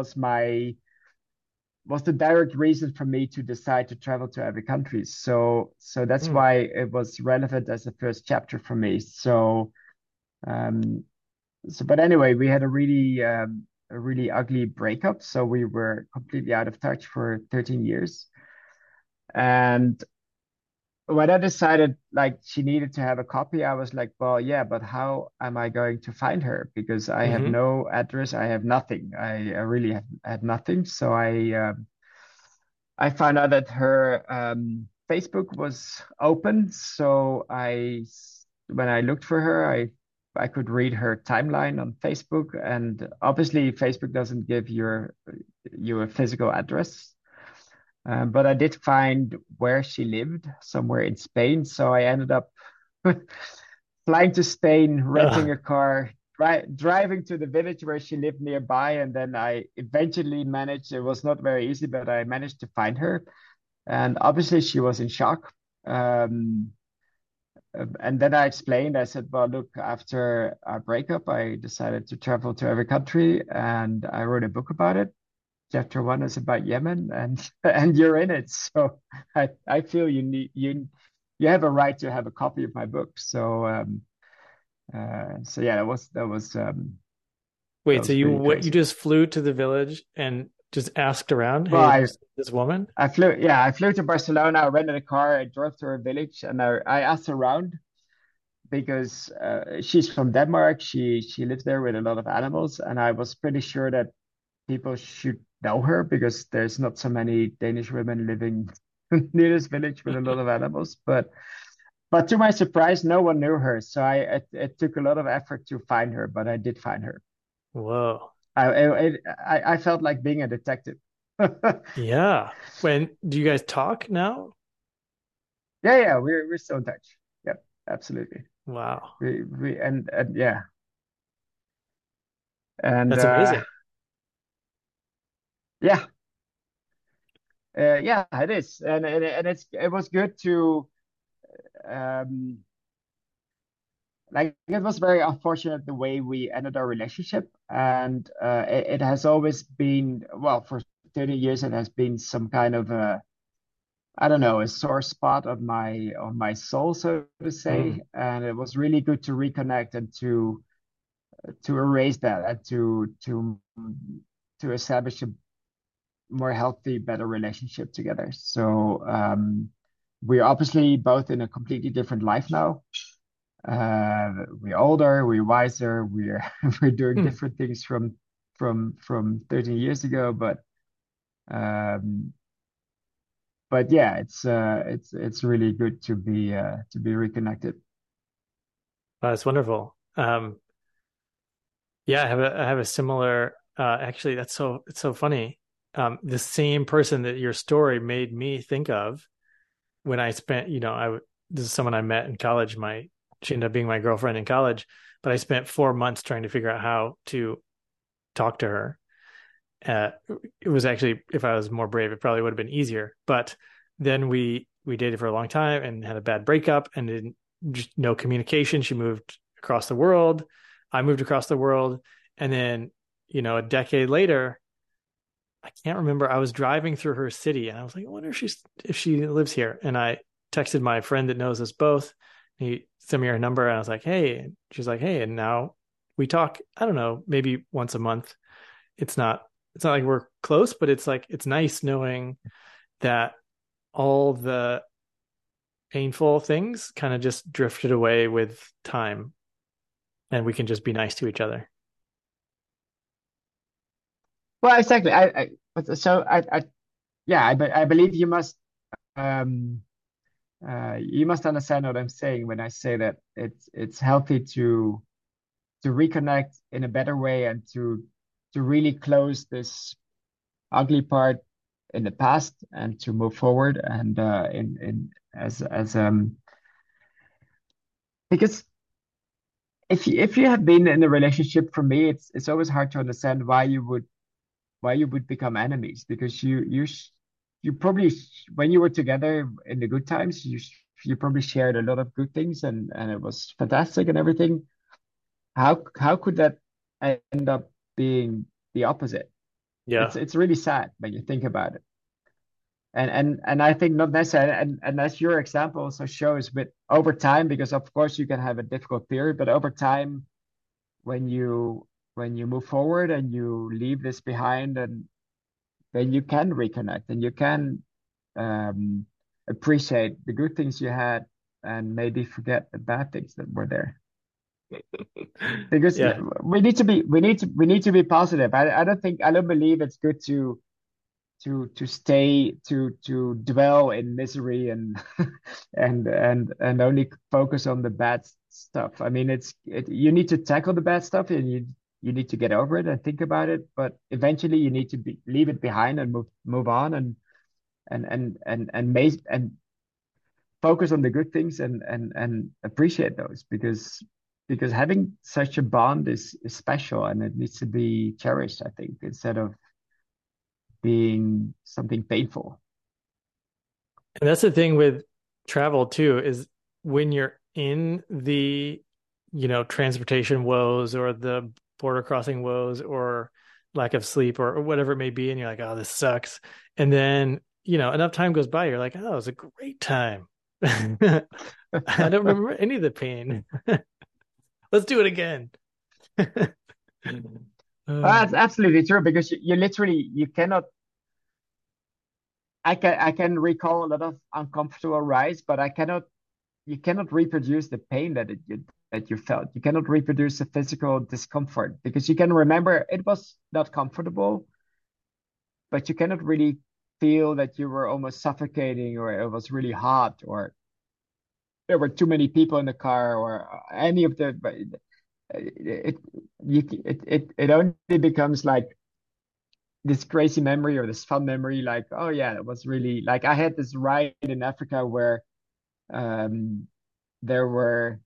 was the direct reason for me to decide to travel to every country. So that's Mm, why it was relevant as the first chapter for me. Um, but anyway, we had a really ugly breakup. So we were completely out of touch for 13 years. And when I decided, like, she needed to have a copy, I was like, well, yeah, but how am I going to find her? Because I have hmm no address, I have nothing. I really had nothing. So I found out that her Facebook was open. So when I looked for her, I could read her timeline on Facebook, and obviously Facebook doesn't give you a physical address. But I did find where she lived, somewhere in Spain. So I ended up flying to Spain, renting a car, driving to the village where she lived nearby, and then I eventually managed. It was not very easy, but I managed to find her. And obviously she was in shock. Um, and then I explained, I said, well, look, after our breakup, I decided to travel to every country and I wrote a book about it. Chapter one is about Yemen and and you're in it. So I feel you have a right to have a copy of my book. So yeah, that Wait, so was really you crazy. just flew to the village and just asked around, Well, "Hey, have you seen this woman?" I flew to Barcelona, I rented a car, I drove to her village and I asked around because she's from Denmark. She lives there with a lot of animals, and I was pretty sure that people should know her because there's not so many Danish women living near this village with a lot of animals. But to my surprise, no one knew her. So it took a lot of effort to find her, but I did find her. Whoa. I felt like being a detective. Yeah. When do you guys talk now? Yeah, we're still in touch. Yep, absolutely. Wow. We and yeah, and That's amazing. yeah, yeah, it is, and it was good to um it was very unfortunate the way we ended our relationship, and it has always been well for 30 years. It has been some kind of a I don't know a sore spot on my soul, so to Mm. say, and it was really good to reconnect and to erase that and to establish a more healthy, better relationship together. So we're obviously both in a completely different life now. We're older, we're wiser, we're we're doing Hmm. different things from 13 years ago. Um, but yeah, it's really good to be reconnected. That's wonderful. Yeah, I have a similar actually it's so funny. The same person that your story made me think of when I spent, this is someone I met in college. She ended up being my girlfriend in college, but I spent 4 months trying to figure out how to talk to her. Uh, it was actually, if I was more brave, it probably would have been easier. But then we dated for a long time and had a bad breakup and didn't just no communication. She moved across the world. I moved across the world, and then a decade later, I can't remember. I was driving through her city, and I was like, I wonder if she lives here. And I texted my friend that knows us both. He sent me her number, and I was like, hey. And she's like, hey. And now we talk. I don't know, maybe once a month. It's not. It's not like we're close, but it's like it's nice knowing that all the painful things kind of just drifted away with time, and we can just be nice to each other. Well, exactly. I yeah, I believe um you must understand what I'm saying when I say that it's healthy to reconnect in a better way and to really close this ugly part in the past and to move forward and in as because if you have been in a relationship, for me it's always hard to understand why you would become enemies because you probably when you were together in the good times you probably shared a lot of good things and it was fantastic and everything. How could that end up being the opposite? Yeah. It's really sad when you think about it. And I think not necessarily, and as your example also shows, but over time, because of course you can have a difficult period, but over time, when you move forward and you leave this behind, and then you can reconnect and you can um, appreciate the good things you had and maybe forget the bad things that were there. Because Yeah. we need to be positive. I don't believe it's good to stay to dwell in misery and and only focus on the bad stuff. I mean, you need to tackle the bad stuff and you need to get over it and think about it, but eventually you need to leave it behind and move on and focus on the good things and appreciate those because having such a bond is special and it needs to be cherished, I think, instead of being something painful. And that's the thing with travel too, is when you're in the, transportation woes or the border crossing woes or lack of sleep or whatever it may be, and you're like, oh, this sucks. And then, enough time goes by, you're like, oh, it was a great time. I don't remember any of the pain. Let's do it again. That's Oh, absolutely true because you literally you cannot. I can recall a lot of uncomfortable rides, but I cannot. You cannot reproduce the pain that you felt. You cannot reproduce the physical discomfort because you can remember it was not comfortable, but you cannot really feel that you were almost suffocating or it was really hot or there were too many people in the car or any of the. But it it only becomes like this crazy memory or this fun memory. Like, oh yeah, it was really like I had this ride in Africa where um there were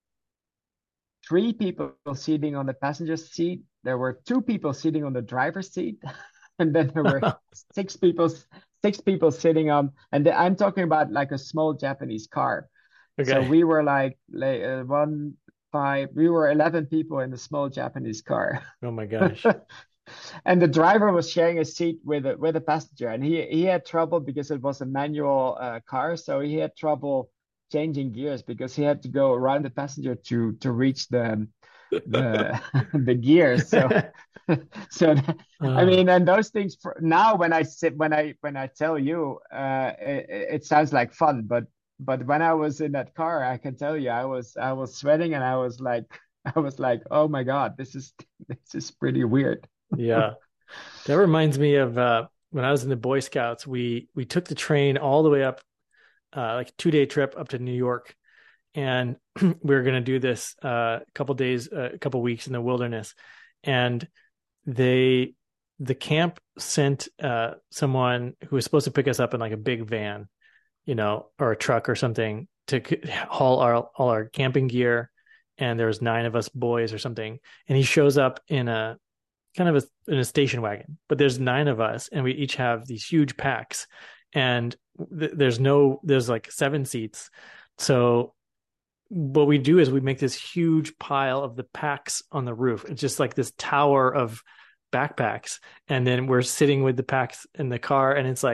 three people sitting on the passenger seat. There were two people sitting on the driver's seat, and then there were six people sitting on. And I'm talking about like a small Japanese car. So okay. we were like one five. We were 11 people in the small Japanese car, Oh my gosh. and the driver was sharing a seat with a passenger, and he had trouble because it was a manual car, so he had trouble changing gears because he had to go around the passenger to reach the the gears. So I Oh, mean, and those things for now when I sit when I tell you, it sounds like fun, but when I was in that car, I can tell you I was sweating and I was like, oh my God, this is pretty weird. yeah. That reminds me of when I was in the Boy Scouts, we took the train all the way up, like a 2 day trip up to New York, and we were going to do this couple days, a couple weeks in the wilderness, and they the camp sent someone who was supposed to pick us up in like a big van, or a truck or something to haul all our camping gear, and there was 9 of us boys or something, and he shows up in a kind of in a station wagon, but there's 9 of us, and we each have these huge packs, and there's like 7 seats. So what we do is we make this huge pile of the packs on the roof. It's just like this tower of backpacks, and then we're sitting with the packs in the car, and it's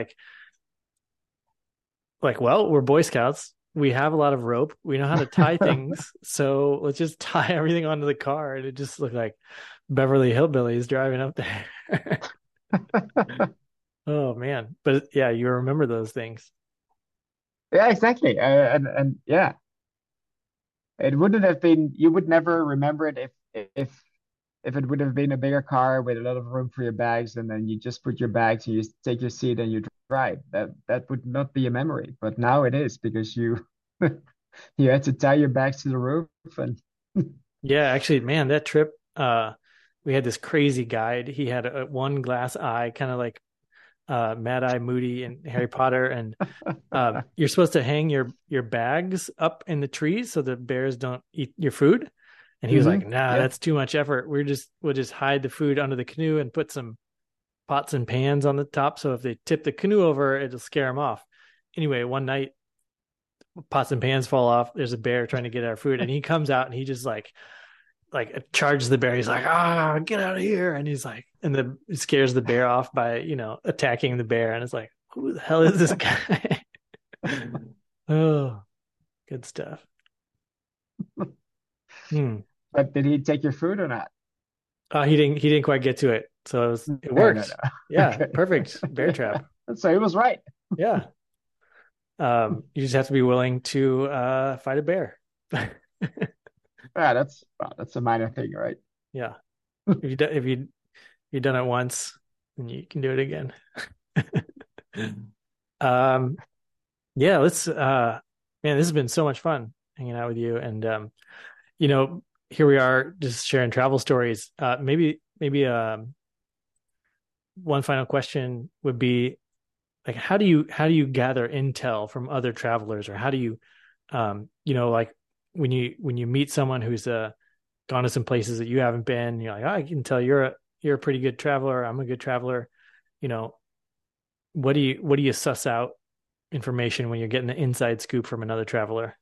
like, well, we're Boy Scouts. We have a lot of rope. We know how to tie things. So let's just tie everything onto the car. And it just looked like Beverly Hillbillies driving up there. Oh man. But yeah, you remember those things. Yeah, exactly. And yeah, it wouldn't have been. You would never remember it if it would have been a bigger car with a lot of room for your bags, and then you just put your bags and you take your seat and you drive. That would not be a memory, but now it is because you you had to tie your bags to the roof and Yeah, actually, man, that trip, we had this crazy guide. He had a one glass eye, kind of like Mad Eye Moody and Harry Potter, and you're supposed to hang your bags up in the trees so the bears don't eat your food. And he was like, "Nah, yeah. that's too much effort. We'll just hide the food under the canoe and put some pots and pans on the top, so if they tip the canoe over, it'll scare them off." Anyway, one night, pots and pans fall off. There's a bear trying to get our food, and he comes out and he just like charges the bear. He's like, "Ah, get out of here!" And he's like, and the it scares the bear off by attacking the bear. And it's like, who the hell is this guy? Oh, good stuff. Hmm. But did he take your food or not? He didn't quite get to it, so it No, no, worked. no. Yeah, Okay. perfect bear trap. So he was right. Yeah. You just have to be willing to fight a bear. Yeah, that's a minor thing, right? Yeah. If you've done it once, then you can do it again. Um, yeah, let's man, this has been so much fun hanging out with you. And you know, here we are just sharing travel stories. Maybe one final question would be like, how do you gather intel from other travelers, or how do you like when you meet someone who's gone to some places that you haven't been, you're like, oh, I can tell you're a pretty good traveler. I'm a good traveler. You know, what do you suss out information when you're getting an inside scoop from another traveler?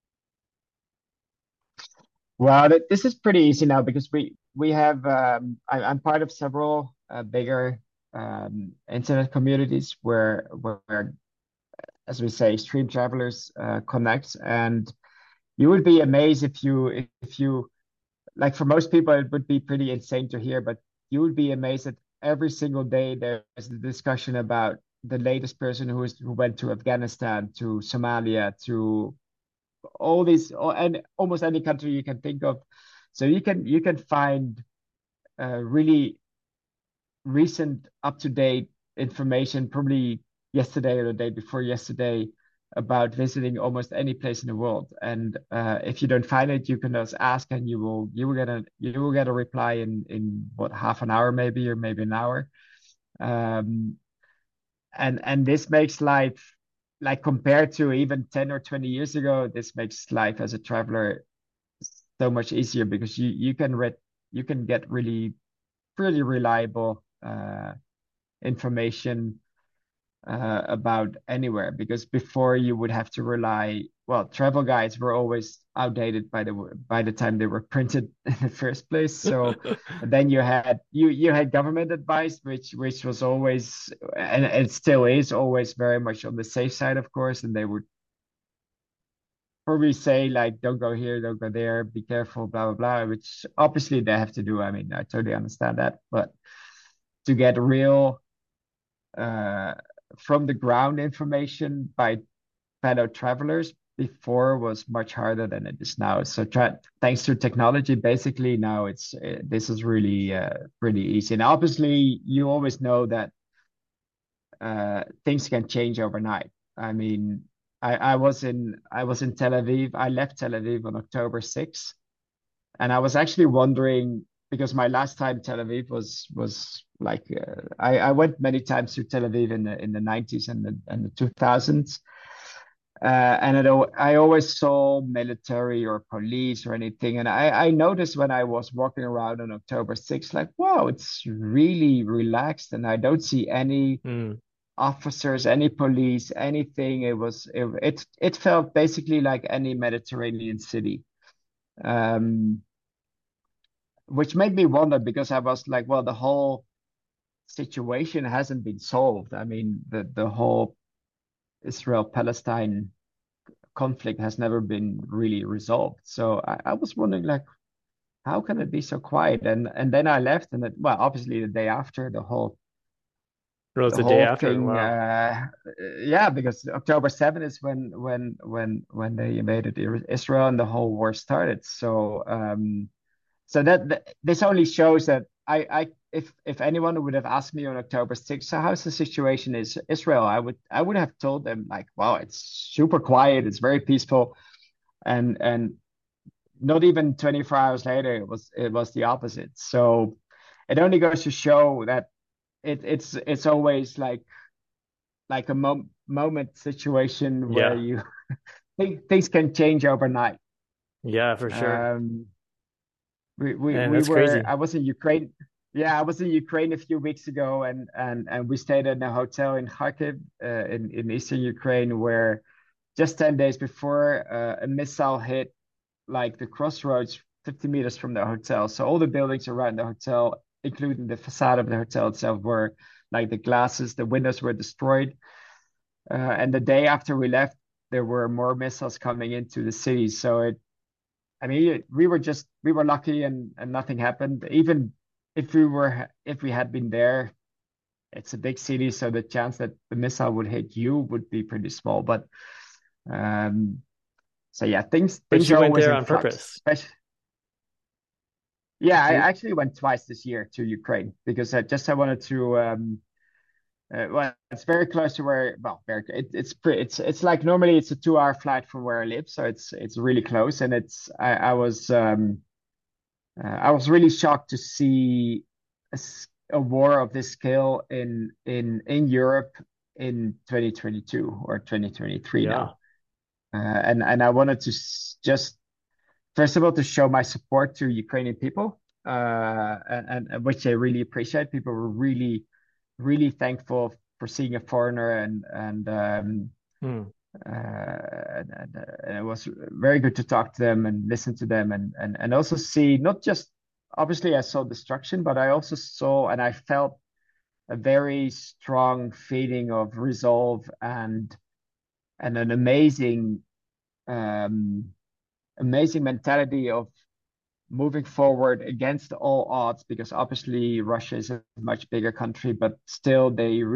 Well, this is pretty easy now because we have I'm part of several bigger internet communities where as we say stream travelers connect, and you would be amazed if you like, for most people it would be pretty insane to hear, but you would be amazed that every single day there's a discussion about the latest person who went to Afghanistan, to Somalia, to all these, and almost any country you can think of. So you can find really recent, up to date information, probably yesterday or the day before yesterday, about visiting almost any place in the world. And if you don't find it, you can just ask, and you will get a reply in what, half an hour maybe, or maybe an hour. Um, and this makes life, like, compared to even 10 or 20 years ago, this makes life as a traveler so much easier because you can get really pretty reliable information about anywhere, because before you would have to rely, well, travel guides were always outdated by the time they were printed in the first place. So then you had government advice, which was always, and it still is always, very much on the safe side, of course, and they would probably say, like, don't go here, don't go there, be careful, blah blah blah, which obviously they have to do. I mean, I totally understand that, but to get real uh, from the ground information by fellow travelers before was much harder than it is now. So thanks to technology, basically now this is really pretty easy. And obviously, you always know that things can change overnight. I mean, I was in Tel Aviv. I left Tel Aviv on October 6th, and I was actually wondering, because my last time Tel Aviv was like I went many times to Tel Aviv in the 90s and the 2000s. I always saw military or police or anything. And I noticed when I was walking around on October 6th, like, wow, it's really relaxed. And I don't see any Mm. officers, any police, anything. It felt basically like any Mediterranean city. Um, which made me wonder, because I was like, well, the whole situation hasn't been solved. I mean, the whole Israel-Palestine conflict has never been really resolved. So I was wondering, like, how can it be so quiet? And then I left, and well, obviously the day after, It was the the day whole after. thing, Wow. yeah, because October 7th is when they invaded Israel and the whole war started. So so that this only shows that if anyone would have asked me on October 6th, so how's the situation in Israel, I would have told them, like, wow, it's super quiet, it's very peaceful, and not even 24 hours later, it was the opposite. So it only goes to show that it's always like a moment situation where Yeah. you things can change overnight. Yeah, for sure. Um, And we that's were crazy. I was in Ukraine. Yeah, I was in Ukraine a few weeks ago, and we stayed in a hotel in Kharkiv, in eastern Ukraine, where just 10 days before, a missile hit like the crossroads 50 meters from the hotel. So all the buildings around the hotel, including the facade of the hotel itself, were, like, the glasses, the windows were destroyed. And the day after we left, there were more missiles coming into the city. So I mean, we were lucky, and nothing happened. Even if we had been there, it's a big city, so the chance that the missile would hit you would be pretty small. But um, so yeah, But things you are went always there in on flux. purpose. Especially, yeah, I You, actually went twice this year to Ukraine because I wanted to. Well, it's very close to where. Well, it's like, normally it's a 2 hour flight from where I live, so it's really close, and I was really shocked to see a war of this scale in Europe in 2022 or 2023 yeah. now. And I wanted to just, first of all, to show my support to Ukrainian people, and which I really appreciate. People were really, really thankful for seeing a foreigner, and Hmm. And it was very good to talk to them and listen to them and also see not just obviously I saw destruction, but I also saw and I felt a very strong feeling of resolve and an um, amazing mentality of moving forward against all odds because obviously Russia is a much bigger country, but still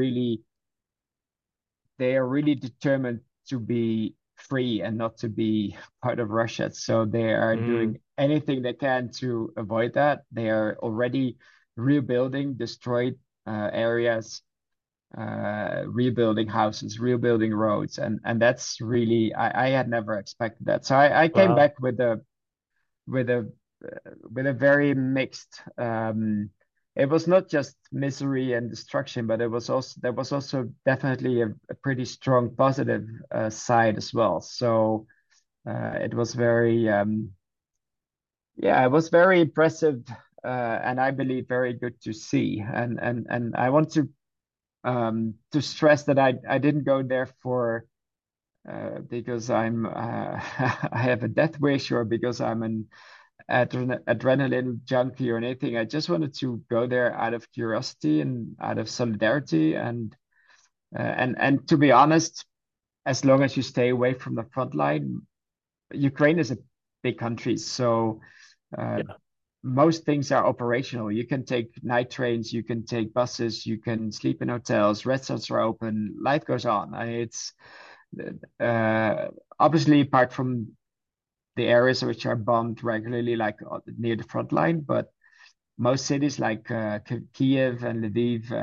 they are really determined to be free and not to be part of Russia. So they are Hmm. doing anything they can to avoid that. They are already rebuilding destroyed areas, rebuilding houses, rebuilding roads, and that's really I had never expected that. So I came Wow. back with a with a very mixed. It was not just misery and destruction, but it was also there was also definitely a pretty strong positive side as well. So it was very yeah, it was very impressive and I believe very good to see. And I want to stress that I didn't go there for because I'm I have a death wish or because I'm an adrenaline junkie or anything. I just wanted to go there out of curiosity and out of solidarity and to be honest, as long as you stay away from the front line, Ukraine is a big country, so uh, Yeah. most things are operational. You can take night trains, you can take buses, you can sleep in hotels, restaurants are open, life goes on. It's uh, obviously apart from the areas which are bombed regularly, like near the front line, but most cities like Kiev and Lviv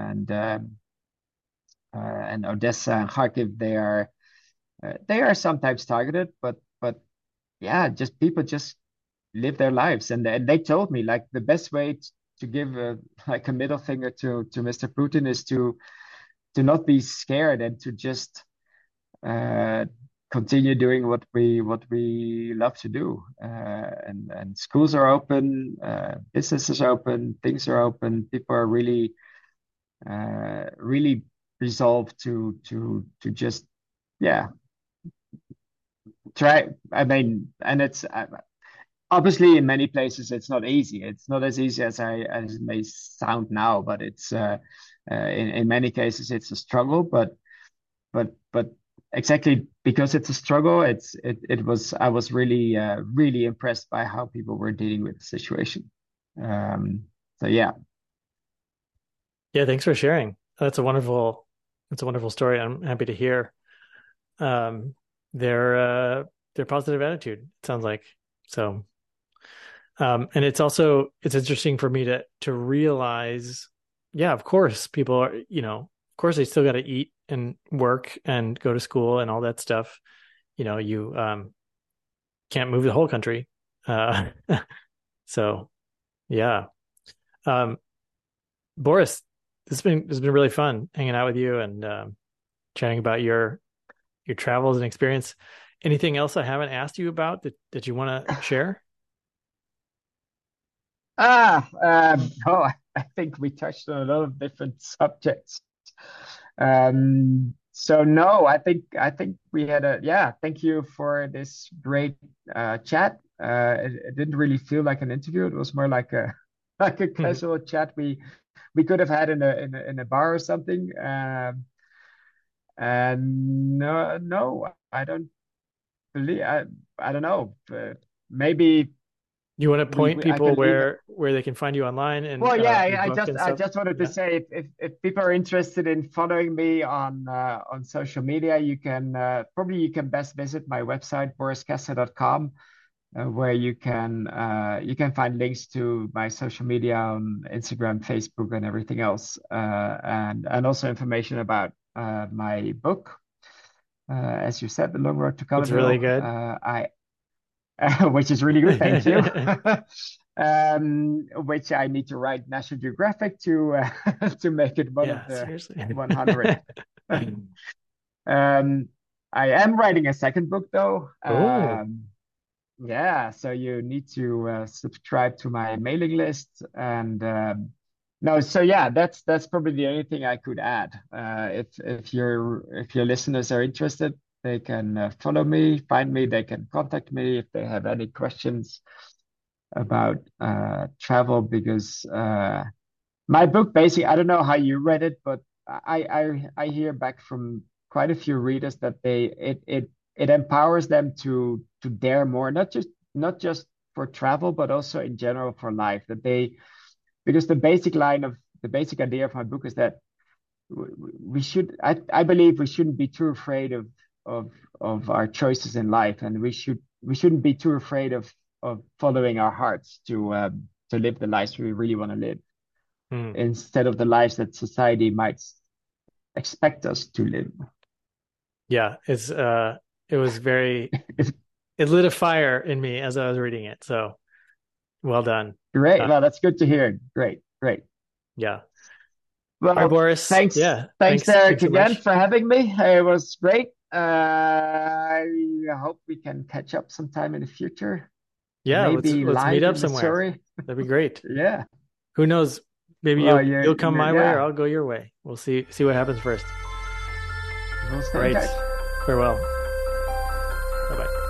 and Odessa and Kharkiv, they are sometimes targeted, but yeah, just people just live their lives, and they told me like the best way to give like a middle finger to Mr. Putin is to not be scared and to just uh, continue doing what we love to do. And schools are open, businesses are open, things are open. People are really resolved to just yeah try. I mean, and it's obviously in many places it's not easy. It's not as easy as it may sound now, but it's in many cases it's a struggle. But exactly because it's a struggle, it was I was really impressed by how people were dealing with the situation. Um, so yeah, Yeah. Thanks for sharing. That's a wonderful story. I'm happy to hear um, their their positive attitude. It sounds like so. And it's interesting for me to realize, yeah, of course, people are, of course they still got to eat and work and go to school and all that stuff. You can't move the whole country. Uh, so yeah. Um, Boris, this has been really fun hanging out with you and chatting about your travels and experience. Anything else I haven't asked you about that you want to share? oh, I think we touched on a lot of different subjects. So no, I think we had a yeah. Thank you for this great chat. It didn't really feel like an interview. It was more like a like a casual chat we could have had in a bar or something. And no, I don't believe I don't know. Maybe You want to point I people can leave it. where they can find you online and Well, yeah, your I book just and I stuff? just wanted to Yeah. say if people are interested in following me on social media, you can probably you can best visit my website boriskessler.com, where you can find links to my social media on Instagram, Facebook, and everything else, and also information about my book. As you said, The Long Road to It's really Colorville. good. I which is really good. Thank you. Which I need to write National Geographic to to make it one of Yeah, the seriously. 100. um, I am writing a second book though. Oh, Yeah, so you need to subscribe to my mailing list and no, so yeah, that's probably the only thing I could add. If your listeners are interested, They can follow me, find me. They can contact me if they have any questions about travel. Because my book, basically, I don't know how you read it, but I hear back from quite a few readers that it empowers them to dare more, not just for travel, but also in general for life. That they Because the basic idea of my book is that we should I believe we shouldn't be too afraid of of our choices in life, and we shouldn't be too afraid of following our hearts to live the lives we really want to live, Hmm. instead of the lives that society might expect us to live. Yeah, it was very it lit a fire in me as I was reading it. So well done. Great. Uh, Well, that's good to hear. Great, great. yeah. All right, Well, Boris. thanks, Yeah. thanks, Thanks Derek, so again much. for having me. It was great. I hope we can catch up sometime in the future, Yeah, maybe let's meet live up in somewhere. Missouri. That'd be great. Yeah. Who knows? Maybe Well, you'll come my way or yeah. I'll go your way. We'll see what happens first. We'll All stay in right. touch. Farewell. Bye bye.